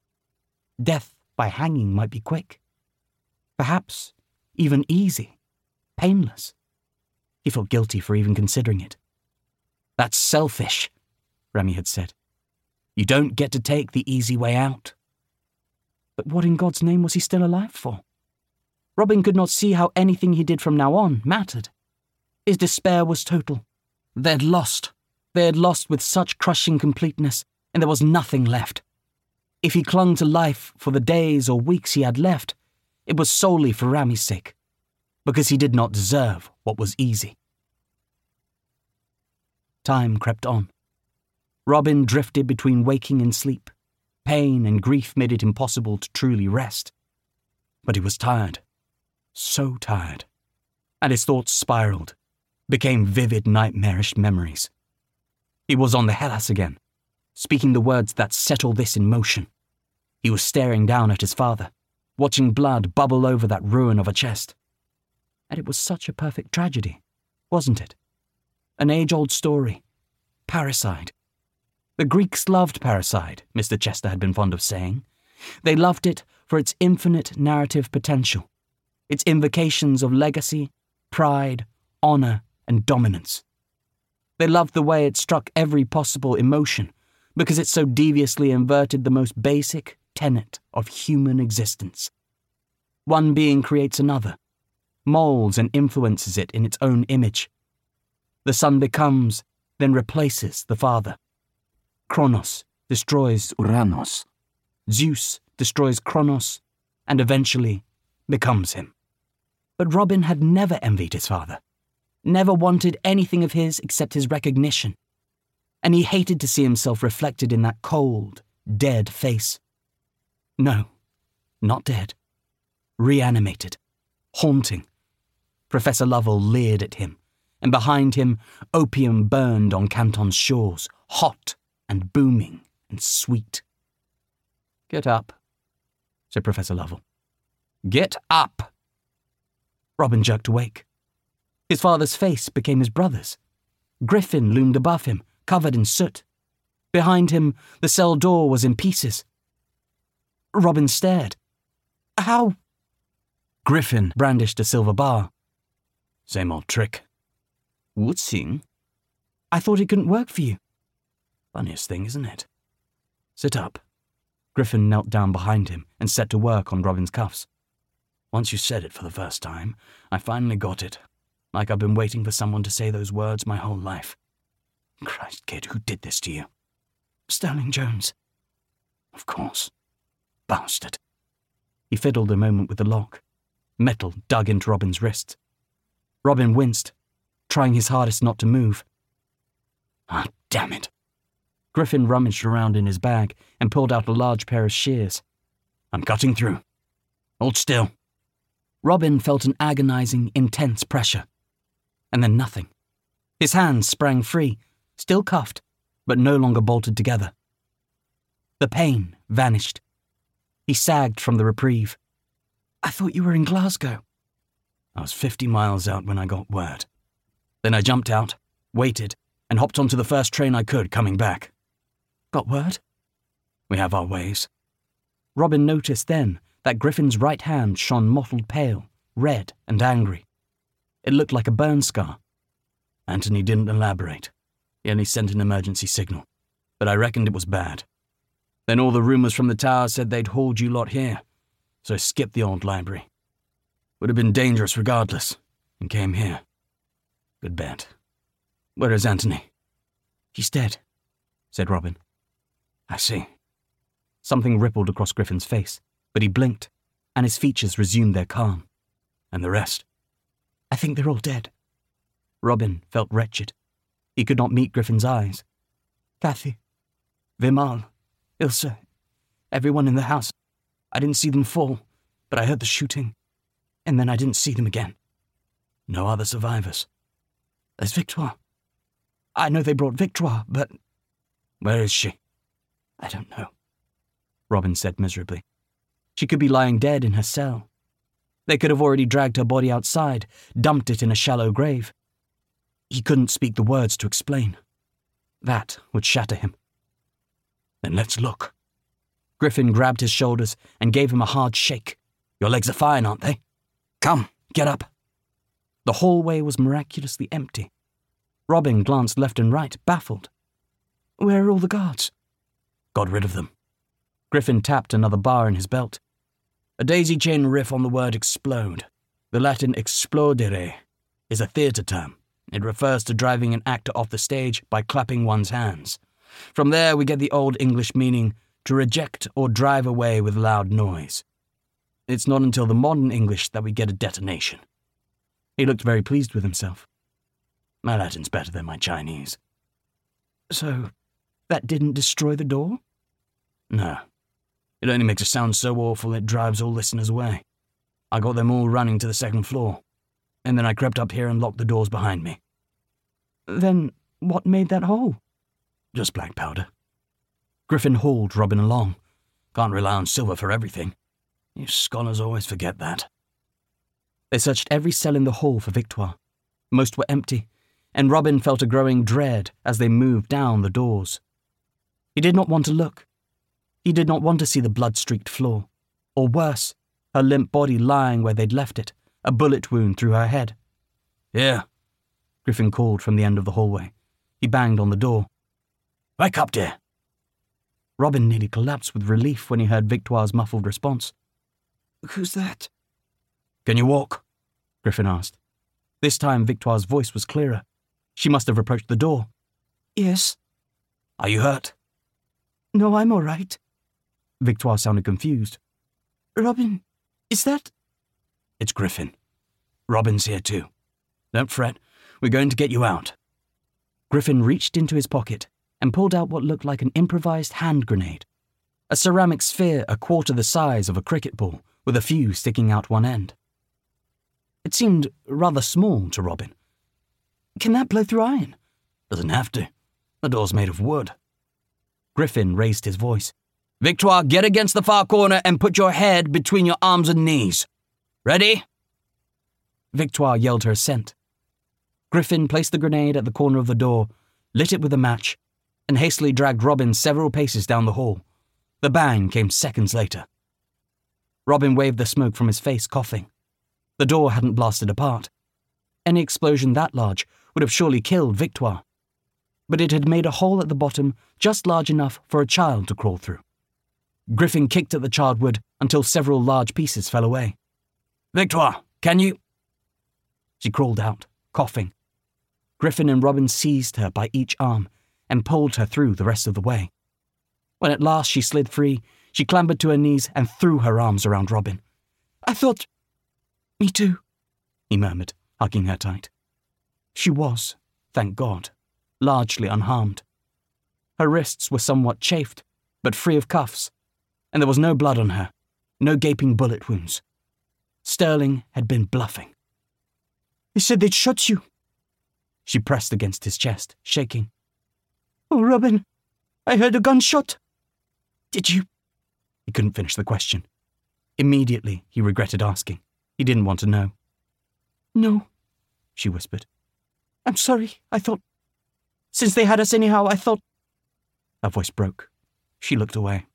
A: Death by hanging might be quick. Perhaps even easy, painless. He felt guilty for even considering it. That's selfish, Rami had said. You don't get to take the easy way out. But what in God's name was he still alive for? Robin could not see how anything he did from now on mattered. His despair was total. They had lost. They had lost with such crushing completeness, and there was nothing left. If he clung to life for the days or weeks he had left, it was solely for Rami's sake, because he did not deserve what was easy. Time crept on. Robin drifted between waking and sleep. Pain and grief made it impossible to truly rest. But he was tired. So tired. And his thoughts spiraled, became vivid nightmarish memories. He was on the Hellas again, speaking the words that set all this in motion. He was staring down at his father, watching blood bubble over that ruin of a chest. And it was such a perfect tragedy. wasn't it? An age-old story. Parricide. The Greeks loved parricide, Mister Chester had been fond of saying. They loved it for its infinite narrative potential, its invocations of legacy, pride, honour, and dominance. They loved the way it struck every possible emotion, because it so deviously inverted the most basic tenet of human existence. One being creates another, moulds and influences it in its own image. The son becomes, then replaces the father. Kronos destroys Uranos. Zeus destroys Kronos, and eventually becomes him. But Robin had never envied his father, never wanted anything of his except his recognition, and he hated to see himself reflected in that cold, dead face. No, not dead. Reanimated, haunting. Professor Lovell leered at him, and behind him, opium burned on Canton's shores, hot and booming and sweet. "Get up," said Professor Lovell. "Get up!" Robin jerked awake. His father's face became his brother's. Griffin loomed above him, covered in soot. Behind him, the cell door was in pieces. Robin stared. "How?" Griffin brandished a silver bar. "Same old trick." "Wutzing? I thought it couldn't work for you." "Funniest thing, isn't it?" "Sit up." Griffin knelt down behind him and set to work on Robin's cuffs. "Once you said it for the first time, I finally got it. Like I've been waiting for someone to say those words my whole life. Christ, kid, who did this to you?" "Sterling Jones." "Of course. Bastard." He fiddled a moment with the lock. Metal dug into Robin's wrists. Robin winced, trying his hardest not to move. "Ah, damn it." Griffin rummaged around in his bag and pulled out a large pair of shears. "I'm cutting through. Hold still." Robin felt an agonizing, intense pressure. And then nothing. His hands sprang free, still cuffed, but no longer bolted together. The pain vanished. He sagged from the reprieve. "I thought you were in Glasgow." "I was fifty miles out when I got word. Then I jumped out, waited, and hopped onto the first train I could coming back." "Got word?" "We have our ways." Robin noticed then that Griffin's right hand shone mottled pale, red and angry. It looked like a burn scar. Anthony didn't elaborate. He only sent an emergency signal, but I reckoned it was bad. Then all the rumours from the tower said they'd hauled you lot here, so I skipped the old library. Would have been dangerous regardless, and came here. Good bet. Where is Anthony?" "He's dead," said Robin. "I see." Something rippled across Griffin's face, but he blinked, and his features resumed their calm. "And the rest?" "I think they're all dead." Robin felt wretched. He could not meet Griffin's eyes. "Kathy, Vimal, Ilse, everyone in the house. I didn't see them fall, but I heard the shooting, and then I didn't see them again." "No other survivors?" "There's Victoire. I know they brought Victoire, but—" "Where is she?" "I don't know," Robin said miserably. She could be lying dead in her cell. They could have already dragged her body outside, dumped it in a shallow grave. He couldn't speak the words to explain. That would shatter him. "Then let's look." Griffin grabbed his shoulders and gave him a hard shake. "Your legs are fine, aren't they? Come, get up." The hallway was miraculously empty. Robin glanced left and right, baffled. "Where are all the guards?" "Got rid of them." Griffin tapped another bar in his belt. "A daisy chain riff on the word explode. The Latin explodere is a theatre term. It refers to driving an actor off the stage by clapping one's hands. From there we get the Old English meaning to reject or drive away with loud noise. It's not until the modern English that we get a detonation." He looked very pleased with himself. "My Latin's better than my Chinese." "So, that didn't destroy the door?" "No. It only makes a sound so awful it drives all listeners away. I got them all running to the second floor, and then I crept up here and locked the doors behind me." "Then what made that hole?" "Just black powder." Griffin hauled Robin along. "Can't rely on silver for everything. You scholars always forget that." They searched every cell in the hall for Victoire. Most were empty, and Robin felt a growing dread as they moved down the doors. He did not want to look. He did not want to see the blood-streaked floor, or worse, her limp body lying where they'd left it, a bullet wound through her head.
B: "Here,"
A: Griffin called from the end of the hallway. He banged on the door.
B: "Wake up there."
A: Robin nearly collapsed with relief when he heard Victoire's muffled response.
C: "Who's that?"
B: "Can you walk?"
A: Griffin asked. This time Victoire's voice was clearer. She must have approached the door.
C: "Yes."
B: "Are you hurt?"
C: "No, I'm all right."
A: Victoire sounded confused.
C: "Robin, is that—"
B: "It's Griffin. Robin's here too. Don't fret, we're going to get you out."
A: Griffin reached into his pocket and pulled out what looked like an improvised hand grenade, a ceramic sphere a quarter the size of a cricket ball with a fuse sticking out one end. It seemed rather small to Robin.
C: Can that blow through iron?
B: "Doesn't have to. The door's made of wood."
A: Griffin raised his voice.
B: "Victoire, get against the far corner and put your head between your arms and knees. Ready?"
A: Victoire yelled her assent. Griffin placed the grenade at the corner of the door, lit it with a match, and hastily dragged Robin several paces down the hall. The bang came seconds later. Robin waved the smoke from his face, coughing. The door hadn't blasted apart. Any explosion that large would have surely killed Victoire. But it had made a hole at the bottom just large enough for a child to crawl through. Griffin kicked at the charred wood until several large pieces fell away.
B: "Victoire, can you—"
A: She crawled out, coughing. Griffin and Robin seized her by each arm and pulled her through the rest of the way. When at last she slid free, she clambered to her knees and threw her arms around Robin.
C: "I thought—" "Me too,"
A: he murmured, hugging her tight. She was, thank God, largely unharmed. Her wrists were somewhat chafed, but free of cuffs, and there was no blood on her, no gaping bullet wounds. Sterling had been bluffing.
C: "They said they'd shot you."
A: She pressed against his chest, shaking.
C: "Oh, Robin, I heard a gunshot."
A: "Did you—" He couldn't finish the question. Immediately, he regretted asking. He didn't want to know.
C: "No,"
A: she whispered.
C: "I'm sorry. I thought... Since they had us anyhow, I thought—"
A: Her voice broke. She looked away.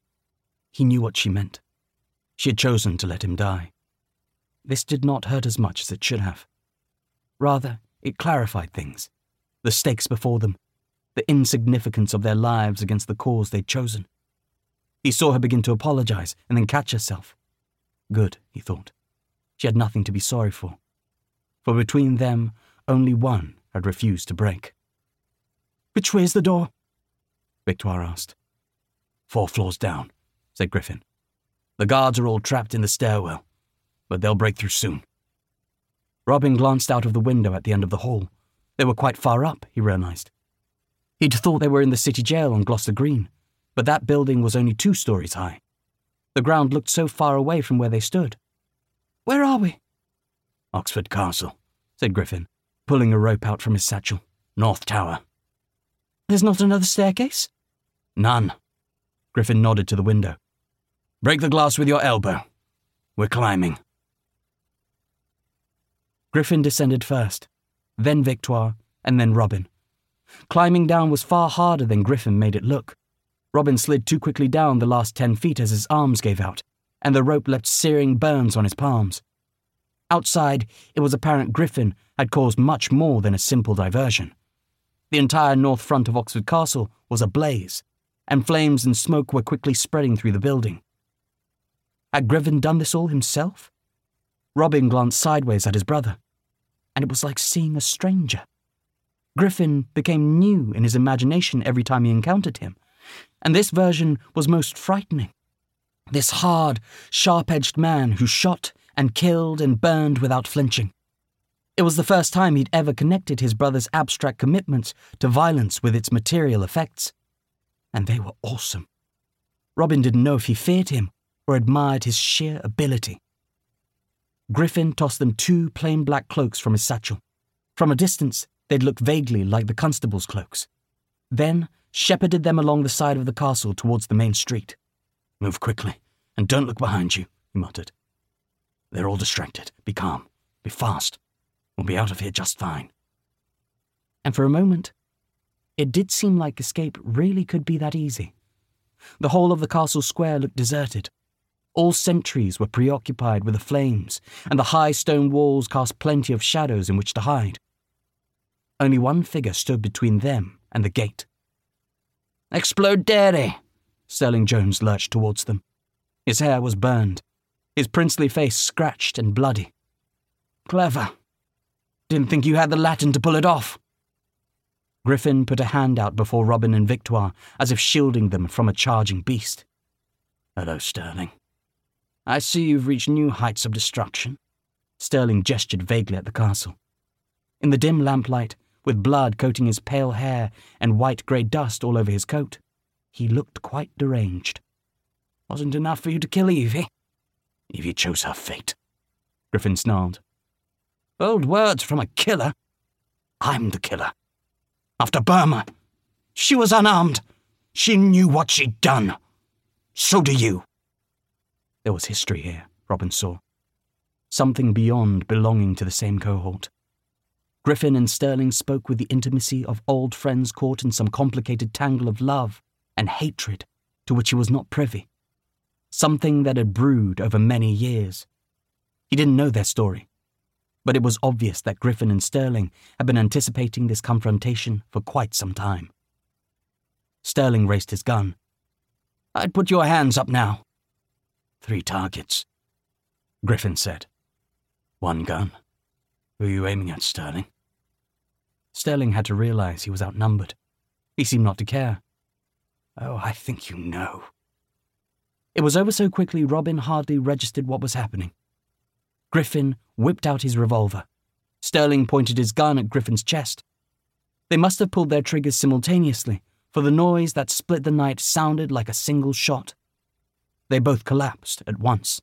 A: He knew what she meant. She had chosen to let him die. This did not hurt as much as it should have. Rather, it clarified things, the stakes before them, the insignificance of their lives against the cause they'd chosen. He saw her begin to apologize and then catch herself. Good, he thought. She had nothing to be sorry for. For between them, only one had refused to break.
C: "Which way is the door?"
A: Victoire asked.
B: "Four floors down,"
A: said Griffin.
B: "The guards are all trapped in the stairwell, but they'll break through soon."
A: Robin glanced out of the window at the end of the hall. They were quite far up, he realized. He'd thought they were in the city jail on Gloucester Green, but that building was only two stories high. The ground looked so far away from where they stood.
C: "Where are we?"
B: "Oxford Castle,"
A: said Griffin, pulling a rope out from his satchel.
B: "North Tower."
C: "There's not another staircase?"
B: "None."
A: Griffin nodded to the window.
B: "Break the glass with your elbow. We're climbing."
A: Griffin descended first, then Victoire, and then Robin. Climbing down was far harder than Griffin made it look. Robin slid too quickly down the last ten feet as his arms gave out, and the rope left searing burns on his palms. Outside, it was apparent Griffin had caused much more than a simple diversion. The entire north front of Oxford Castle was ablaze, and flames and smoke were quickly spreading through the building. Had Griffin done this all himself? Robin glanced sideways at his brother, and it was like seeing a stranger. Griffin became new in his imagination every time he encountered him, and this version was most frightening. This hard, sharp-edged man who shot and killed and burned without flinching. It was the first time he'd ever connected his brother's abstract commitments to violence with its material effects. And they were awesome. Robin didn't know if he feared him or admired his sheer ability. Griffin tossed them two plain black cloaks from his satchel. From a distance, they'd look vaguely like the constable's cloaks. Then shepherded them along the side of the castle towards the main street.
B: "Move quickly, and don't look behind you," he muttered. "They're all distracted. Be calm. Be fast." We'll be out of here just fine.
A: And for a moment, it did seem like escape really could be that easy. The whole of the castle square looked deserted. All sentries were preoccupied with the flames, and the high stone walls cast plenty of shadows in which to hide. Only one figure stood between them and the gate.
B: "Explodere!"
A: Sterling Jones lurched towards them. His hair was burned, his princely face scratched and bloody.
B: "Clever. Didn't think you had the Latin to pull it off."
A: Griffin put a hand out before Robin and Victoire, as if shielding them from a charging beast.
B: "Hello, Sterling. I see you've reached new heights of destruction."
A: Sterling gestured vaguely at the castle. In the dim lamplight, with blood coating his pale hair and white-grey dust all over his coat, he looked quite deranged.
B: "Wasn't enough for you to kill Evie? Evie chose her fate,"
A: Griffin snarled.
B: "Bold words from a killer. I'm the killer. After Burma, she was unarmed. She knew what she'd done. So do you."
A: There was history here, Robin saw. Something beyond belonging to the same cohort. Griffin and Sterling spoke with the intimacy of old friends caught in some complicated tangle of love and hatred to which he was not privy. Something that had brewed over many years. He didn't know their story, but it was obvious that Griffin and Sterling had been anticipating this confrontation for quite some time. Sterling raised his gun.
B: "I'd put your hands up now." "Three targets," Griffin said. "One gun. Who are you aiming at, Sterling?"
A: Sterling had to realize he was outnumbered. He seemed not to care.
B: "Oh, I think you know."
A: It was over so quickly Robin hardly registered what was happening. Griffin whipped out his revolver. Sterling pointed his gun at Griffin's chest. They must have pulled their triggers simultaneously, for the noise that split the night sounded like a single shot. They both collapsed at once.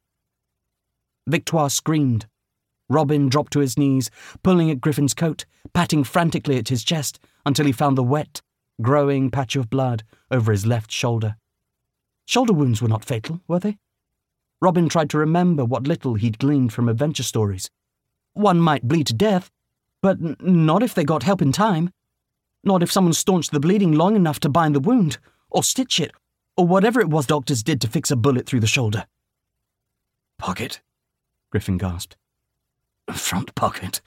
A: Victoire screamed. Robin dropped to his knees, pulling at Griffin's coat, patting frantically at his chest until he found the wet, growing patch of blood over his left shoulder. Shoulder wounds were not fatal, were they? Robin tried to remember what little he'd gleaned from adventure stories. One might bleed to death, but n- not if they got help in time. Not if someone staunched the bleeding long enough to bind the wound, or stitch it, or whatever it was doctors did to fix a bullet through the shoulder.
B: "Pocket,"
A: Griffin gasped.
B: "Front pocket."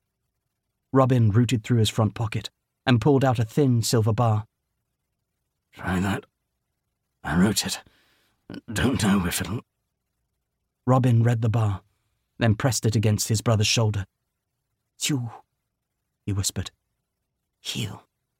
A: Robin rooted through his front pocket and pulled out a thin silver bar.
B: "Try that. I wrote it. Don't know if it'll..."
A: Robin read the bar, then pressed it against his brother's shoulder.
B: "Tu,"
A: he whispered.
B: "Heal."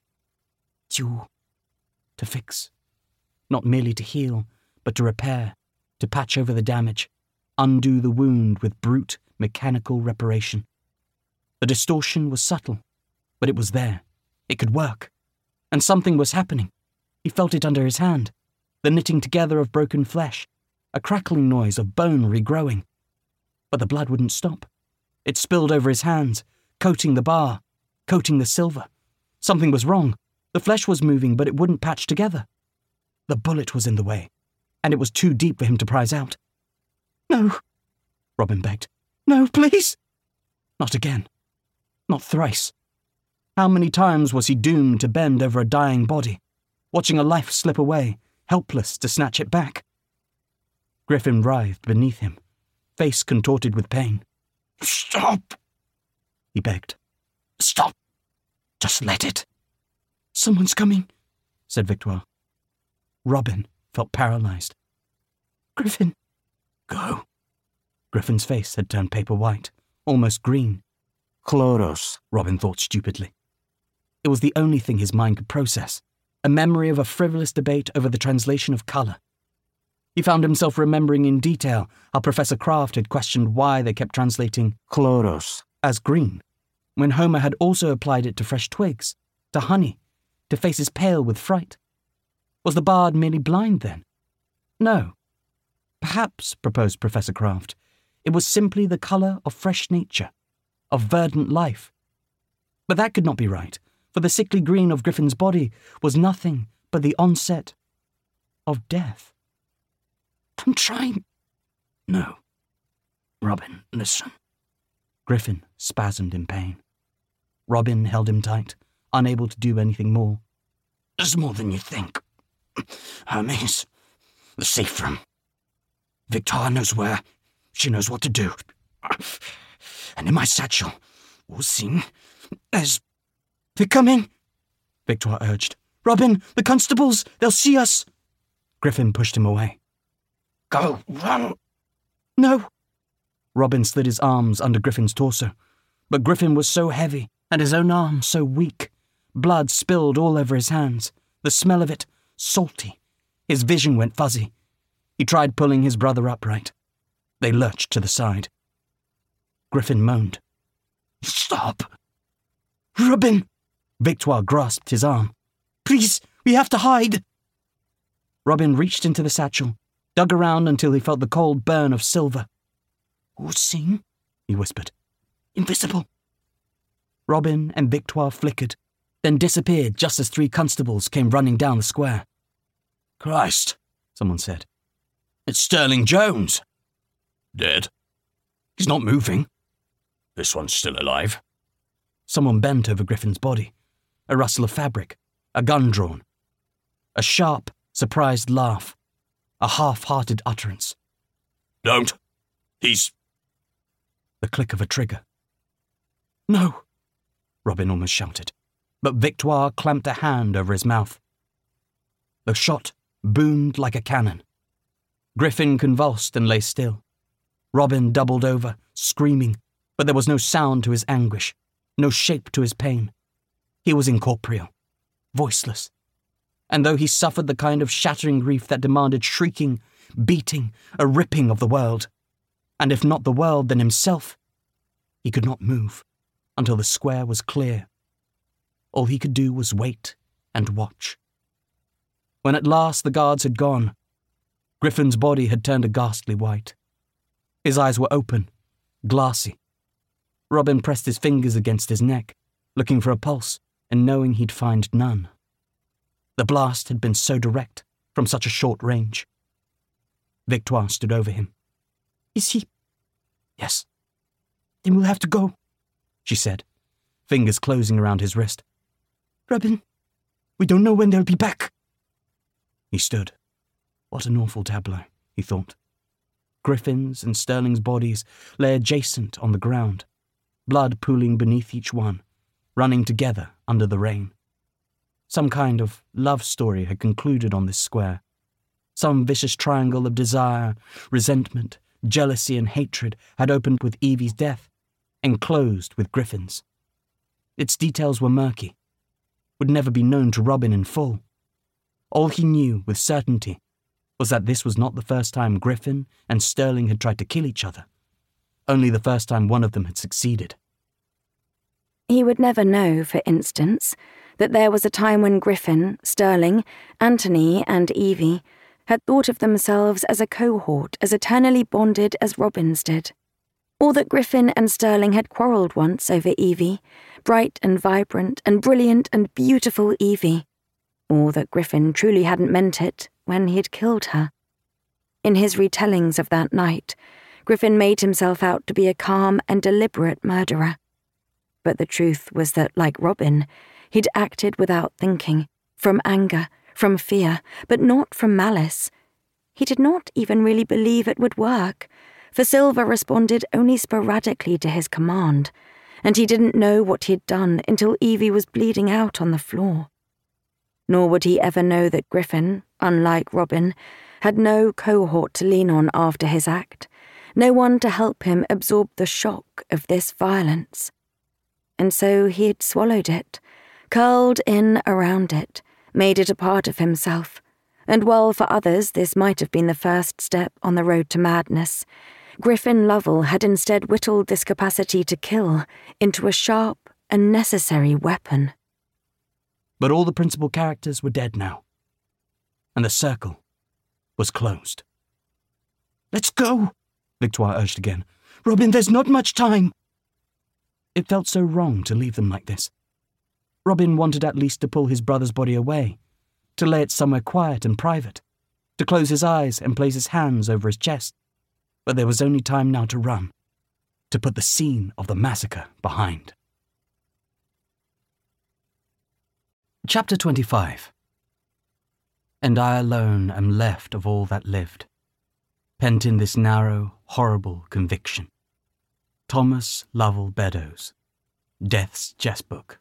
A: "Tu." To fix. Not merely to heal, but to repair, to patch over the damage, undo the wound with brute, mechanical reparation. The distortion was subtle, but it was there. It could work. And something was happening. He felt it under his hand, the knitting together of broken flesh, a crackling noise of bone regrowing. But the blood wouldn't stop. It spilled over his hands, coating the bar, coating the silver. Something was wrong. The flesh was moving, but it wouldn't patch together. The bullet was in the way, and it was too deep for him to prise out. "No," Robin begged. "No, please." Not again. Not thrice. How many times was he doomed to bend over a dying body, watching a life slip away, helpless to snatch it back? Griffin writhed beneath him, face contorted with pain.
B: "Stop,"
A: he begged.
B: "Stop. Just let it."
A: "Someone's coming," said Victoire. Robin felt paralyzed. "Griffin."
B: "Go."
A: Griffin's face had turned paper white, almost green. Chloros, Robin thought stupidly. It was the only thing his mind could process, a memory of a frivolous debate over the translation of colour. He found himself remembering in detail how Professor Kraft had questioned why they kept translating chloros as green, when Homer had also applied it to fresh twigs, to honey, to faces pale with fright. Was the bard merely blind then? No. Perhaps, proposed Professor Kraft, it was simply the colour of fresh nature, of verdant life. But that could not be right, for the sickly green of Griffin's body was nothing but the onset of death.
B: "I'm trying..." "No. Robin, listen.
A: Griffin spasmed in pain. Robin held him tight, unable to do anything more.
B: There's more than you think. Hermes, the safe room. Victoire knows where. She knows what to do. And in my satchel, we'll see. There's...
C: They're coming, Victoire urged. Robin, the constables, they'll see us.
A: Griffin pushed him away.
B: Go, run.
C: No.
A: Robin slid his arms under Griffin's torso, but Griffin was so heavy and his own arms so weak. Blood spilled all over his hands, the smell of it salty. His vision went fuzzy. He tried pulling his brother upright. They lurched to the side. Griffin moaned.
B: Stop.
C: Robin!
A: Victoire grasped his arm.
C: Please, we have to hide.
A: Robin reached into the satchel, dug around until he felt the cold burn of silver.
C: Ursine,
A: he whispered.
C: Invisible.
A: Robin and Victoire flickered, then disappeared just as three constables came running down the square.
B: Christ,
A: someone said.
B: It's Sterling Jones. Dead. He's not moving. This one's still alive.
A: Someone bent over Griffin's body. A rustle of fabric. A gun drawn. A sharp, surprised laugh. A half-hearted utterance.
B: Don't. He's...
A: The click of a trigger. No, Robin almost shouted, but Victoire clamped a hand over his mouth. The shot boomed like a cannon. Griffin convulsed and lay still. Robin doubled over, screaming, but there was no sound to his anguish, no shape to his pain. He was incorporeal, voiceless. And though he suffered the kind of shattering grief that demanded shrieking, beating, a ripping of the world, and if not the world, then himself, he could not move until the square was clear. All he could do was wait and watch. When at last the guards had gone, Griffin's body had turned a ghastly white. His eyes were open, glassy. Robin pressed his fingers against his neck, looking for a pulse and knowing he'd find none. The blast had been so direct, from such a short range. Victoire stood over him.
C: Is he?
A: Yes.
C: Then we'll have to go,
A: she said, fingers closing around his wrist.
C: Robin, we don't know when they'll be back.
A: He stood. What an awful tableau, he thought. Griffin's and Sterling's bodies lay adjacent on the ground, blood pooling beneath each one, running together under the rain. Some kind of love story had concluded on this square. Some vicious triangle of desire, resentment, jealousy and hatred had opened with Evie's death and closed with Griffin's. Its details were murky, would never be known to Robin in full. All he knew with certainty was that this was not the first time Griffin and Sterling had tried to kill each other, only the first time one of them had succeeded.
D: He would never know, for instance, that there was a time when Griffin, Sterling, Anthony and Evie had thought of themselves as a cohort as eternally bonded as Robin's did. Or that Griffin and Sterling had quarrelled once over Evie, bright and vibrant and brilliant and beautiful Evie. Or that Griffin truly hadn't meant it when he had killed her. In his retellings of that night, Griffin made himself out to be a calm and deliberate murderer. But the truth was that, like Robin, he'd acted without thinking, from anger, from fear, but not from malice. He did not even really believe it would work, for Silver responded only sporadically to his command, and he didn't know what he'd done until Evie was bleeding out on the floor. Nor would he ever know that Griffin, unlike Robin, had no cohort to lean on after his act, no one to help him absorb the shock of this violence. And so he had swallowed it, curled in around it, made it a part of himself, and while for others this might have been the first step on the road to madness, Griffin Lovell had instead whittled this capacity to kill into a sharp and necessary weapon.
A: But all the principal characters were dead now, and the circle was closed.
C: Let's go, Victoire urged again. Robin, there's not much time.
A: It felt so wrong to leave them like this. Robin wanted at least to pull his brother's body away, to lay it somewhere quiet and private, to close his eyes and place his hands over his chest. But there was only time now to run. to put the scene of the massacre behind. Chapter twenty-five. And I alone am left of all that lived, pent in this narrow, horrible conviction. Thomas Lovell Beddoes, Death's Jest-Book.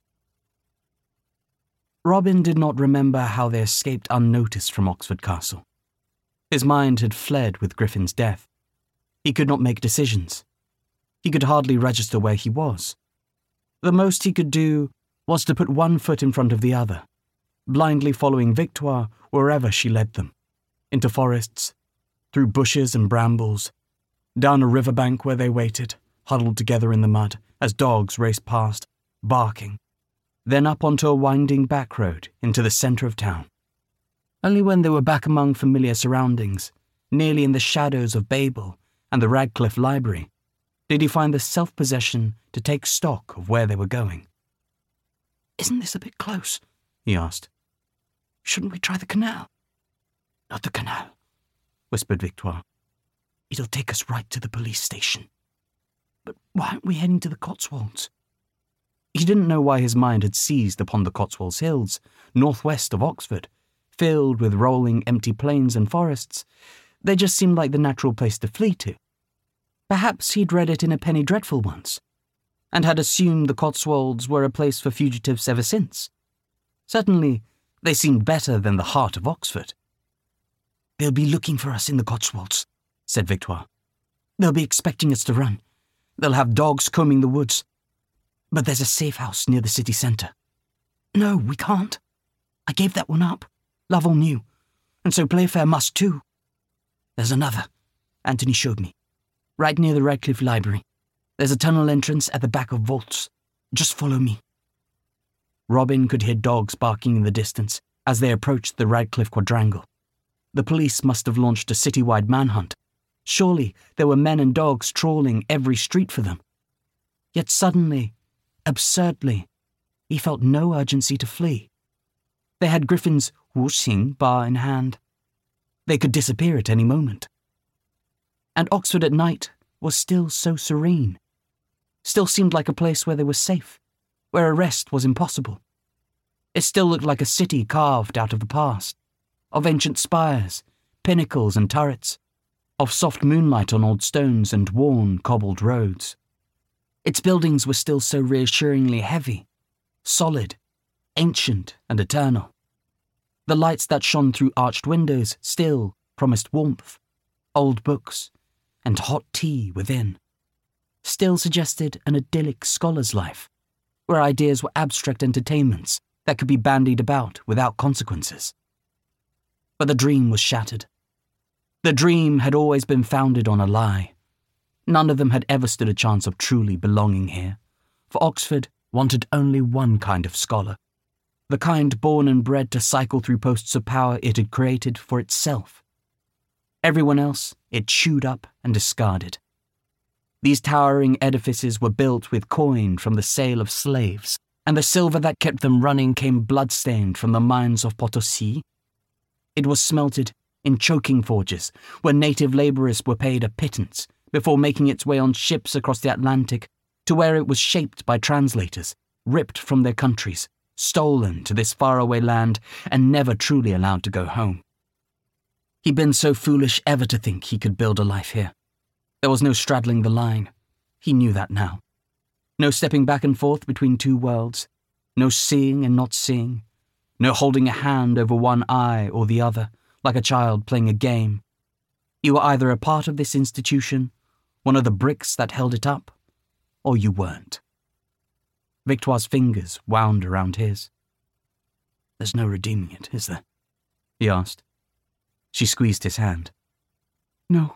A: Robin did not remember how they escaped unnoticed from Oxford Castle. His mind had fled with Griffin's death. He could not make decisions. He could hardly register where he was. The most he could do was to put one foot in front of the other, blindly following Victoire wherever she led them, into forests, through bushes and brambles, down a riverbank where they waited, huddled together in the mud, as dogs raced past, barking, then up onto a winding back road into the centre of town. Only when they were back among familiar surroundings, nearly in the shadows of Babel and the Radcliffe Library, did he find the self-possession to take stock of where they were going. "Isn't this a bit close?" he asked. "Shouldn't we try the canal?" "Not the canal," whispered Victoire. "It'll take us right to the police station." "But why aren't we heading to the Cotswolds?" He didn't know why his mind had seized upon the Cotswolds Hills, northwest of Oxford, filled with rolling empty plains and forests. They just seemed like the natural place to flee to. Perhaps he'd read it in a Penny Dreadful once, and had assumed the Cotswolds were a place for fugitives ever since. Certainly, they seemed better than the heart of Oxford. "They'll be looking for us in the Cotswolds," said Victoire. "They'll be expecting us to run. They'll have dogs combing the woods. But there's a safe house near the city centre." "No, we can't. I gave that one up. Lovell knew, and so Playfair must too. There's another, Anthony showed me, right near the Radcliffe Library. There's a tunnel entrance at the back of vaults. Just follow me." Robin could hear dogs barking in the distance as they approached the Radcliffe quadrangle. The police must have launched a citywide manhunt. Surely there were men and dogs trawling every street for them. Yet suddenly, absurdly, he felt no urgency to flee. They had Griffin's Wuxing bar in hand. They could disappear at any moment. And Oxford at night was still so serene. Still seemed like a place where they were safe, where arrest was impossible. It still looked like a city carved out of the past, of ancient spires, pinnacles and turrets, of soft moonlight on old stones and worn, cobbled roads. Its buildings were still so reassuringly heavy, solid, ancient and eternal. The lights that shone through arched windows still promised warmth, old books, and hot tea within. Still suggested an idyllic scholar's life, where ideas were abstract entertainments that could be bandied about without consequences. But the dream was shattered. The dream had always been founded on a lie. None of them had ever stood a chance of truly belonging here, for Oxford wanted only one kind of scholar, the kind born and bred to cycle through posts of power it had created for itself. Everyone else it chewed up and discarded. These towering edifices were built with coin from the sale of slaves, and the silver that kept them running came blood-stained from the mines of Potosi. It was smelted in choking forges, where native labourers were paid a pittance before making its way on ships across the Atlantic to where it was shaped by translators, ripped from their countries, stolen to this faraway land, and never truly allowed to go home. He'd been so foolish ever to think he could build a life here. There was no straddling the line. He knew that now. No stepping back and forth between two worlds. No seeing and not seeing. No holding a hand over one eye or the other, like a child playing a game. You were either a part of this institution, one of the bricks that held it up, or you weren't. Victoire's fingers wound around his. "There's no redeeming it, is there?" he asked. She squeezed his hand. "No."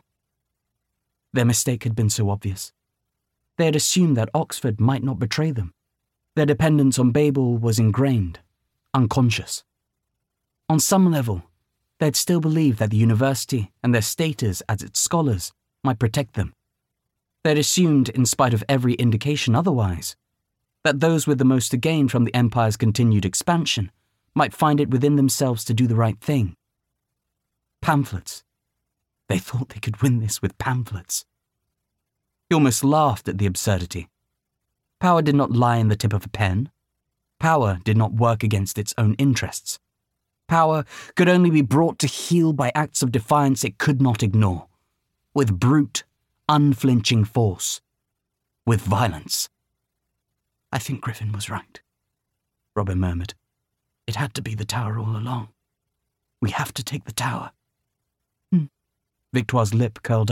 A: Their mistake had been so obvious. They had assumed that Oxford might not betray them. Their dependence on Babel was ingrained, unconscious. On some level, they'd still believed that the university and their status as its scholars might protect them. They'd assumed, in spite of every indication otherwise, that those with the most to gain from the empire's continued expansion might find it within themselves to do the right thing. Pamphlets. They thought they could win this with pamphlets. He almost laughed at the absurdity. Power did not lie in the tip of a pen. Power did not work against its own interests. Power could only be brought to heel by acts of defiance it could not ignore, with brute, unflinching force, with violence.
B: I think Griffin was right, Robin murmured. It had to be the tower all along. We have to take the tower.
A: Hmm. Victoire's lip curled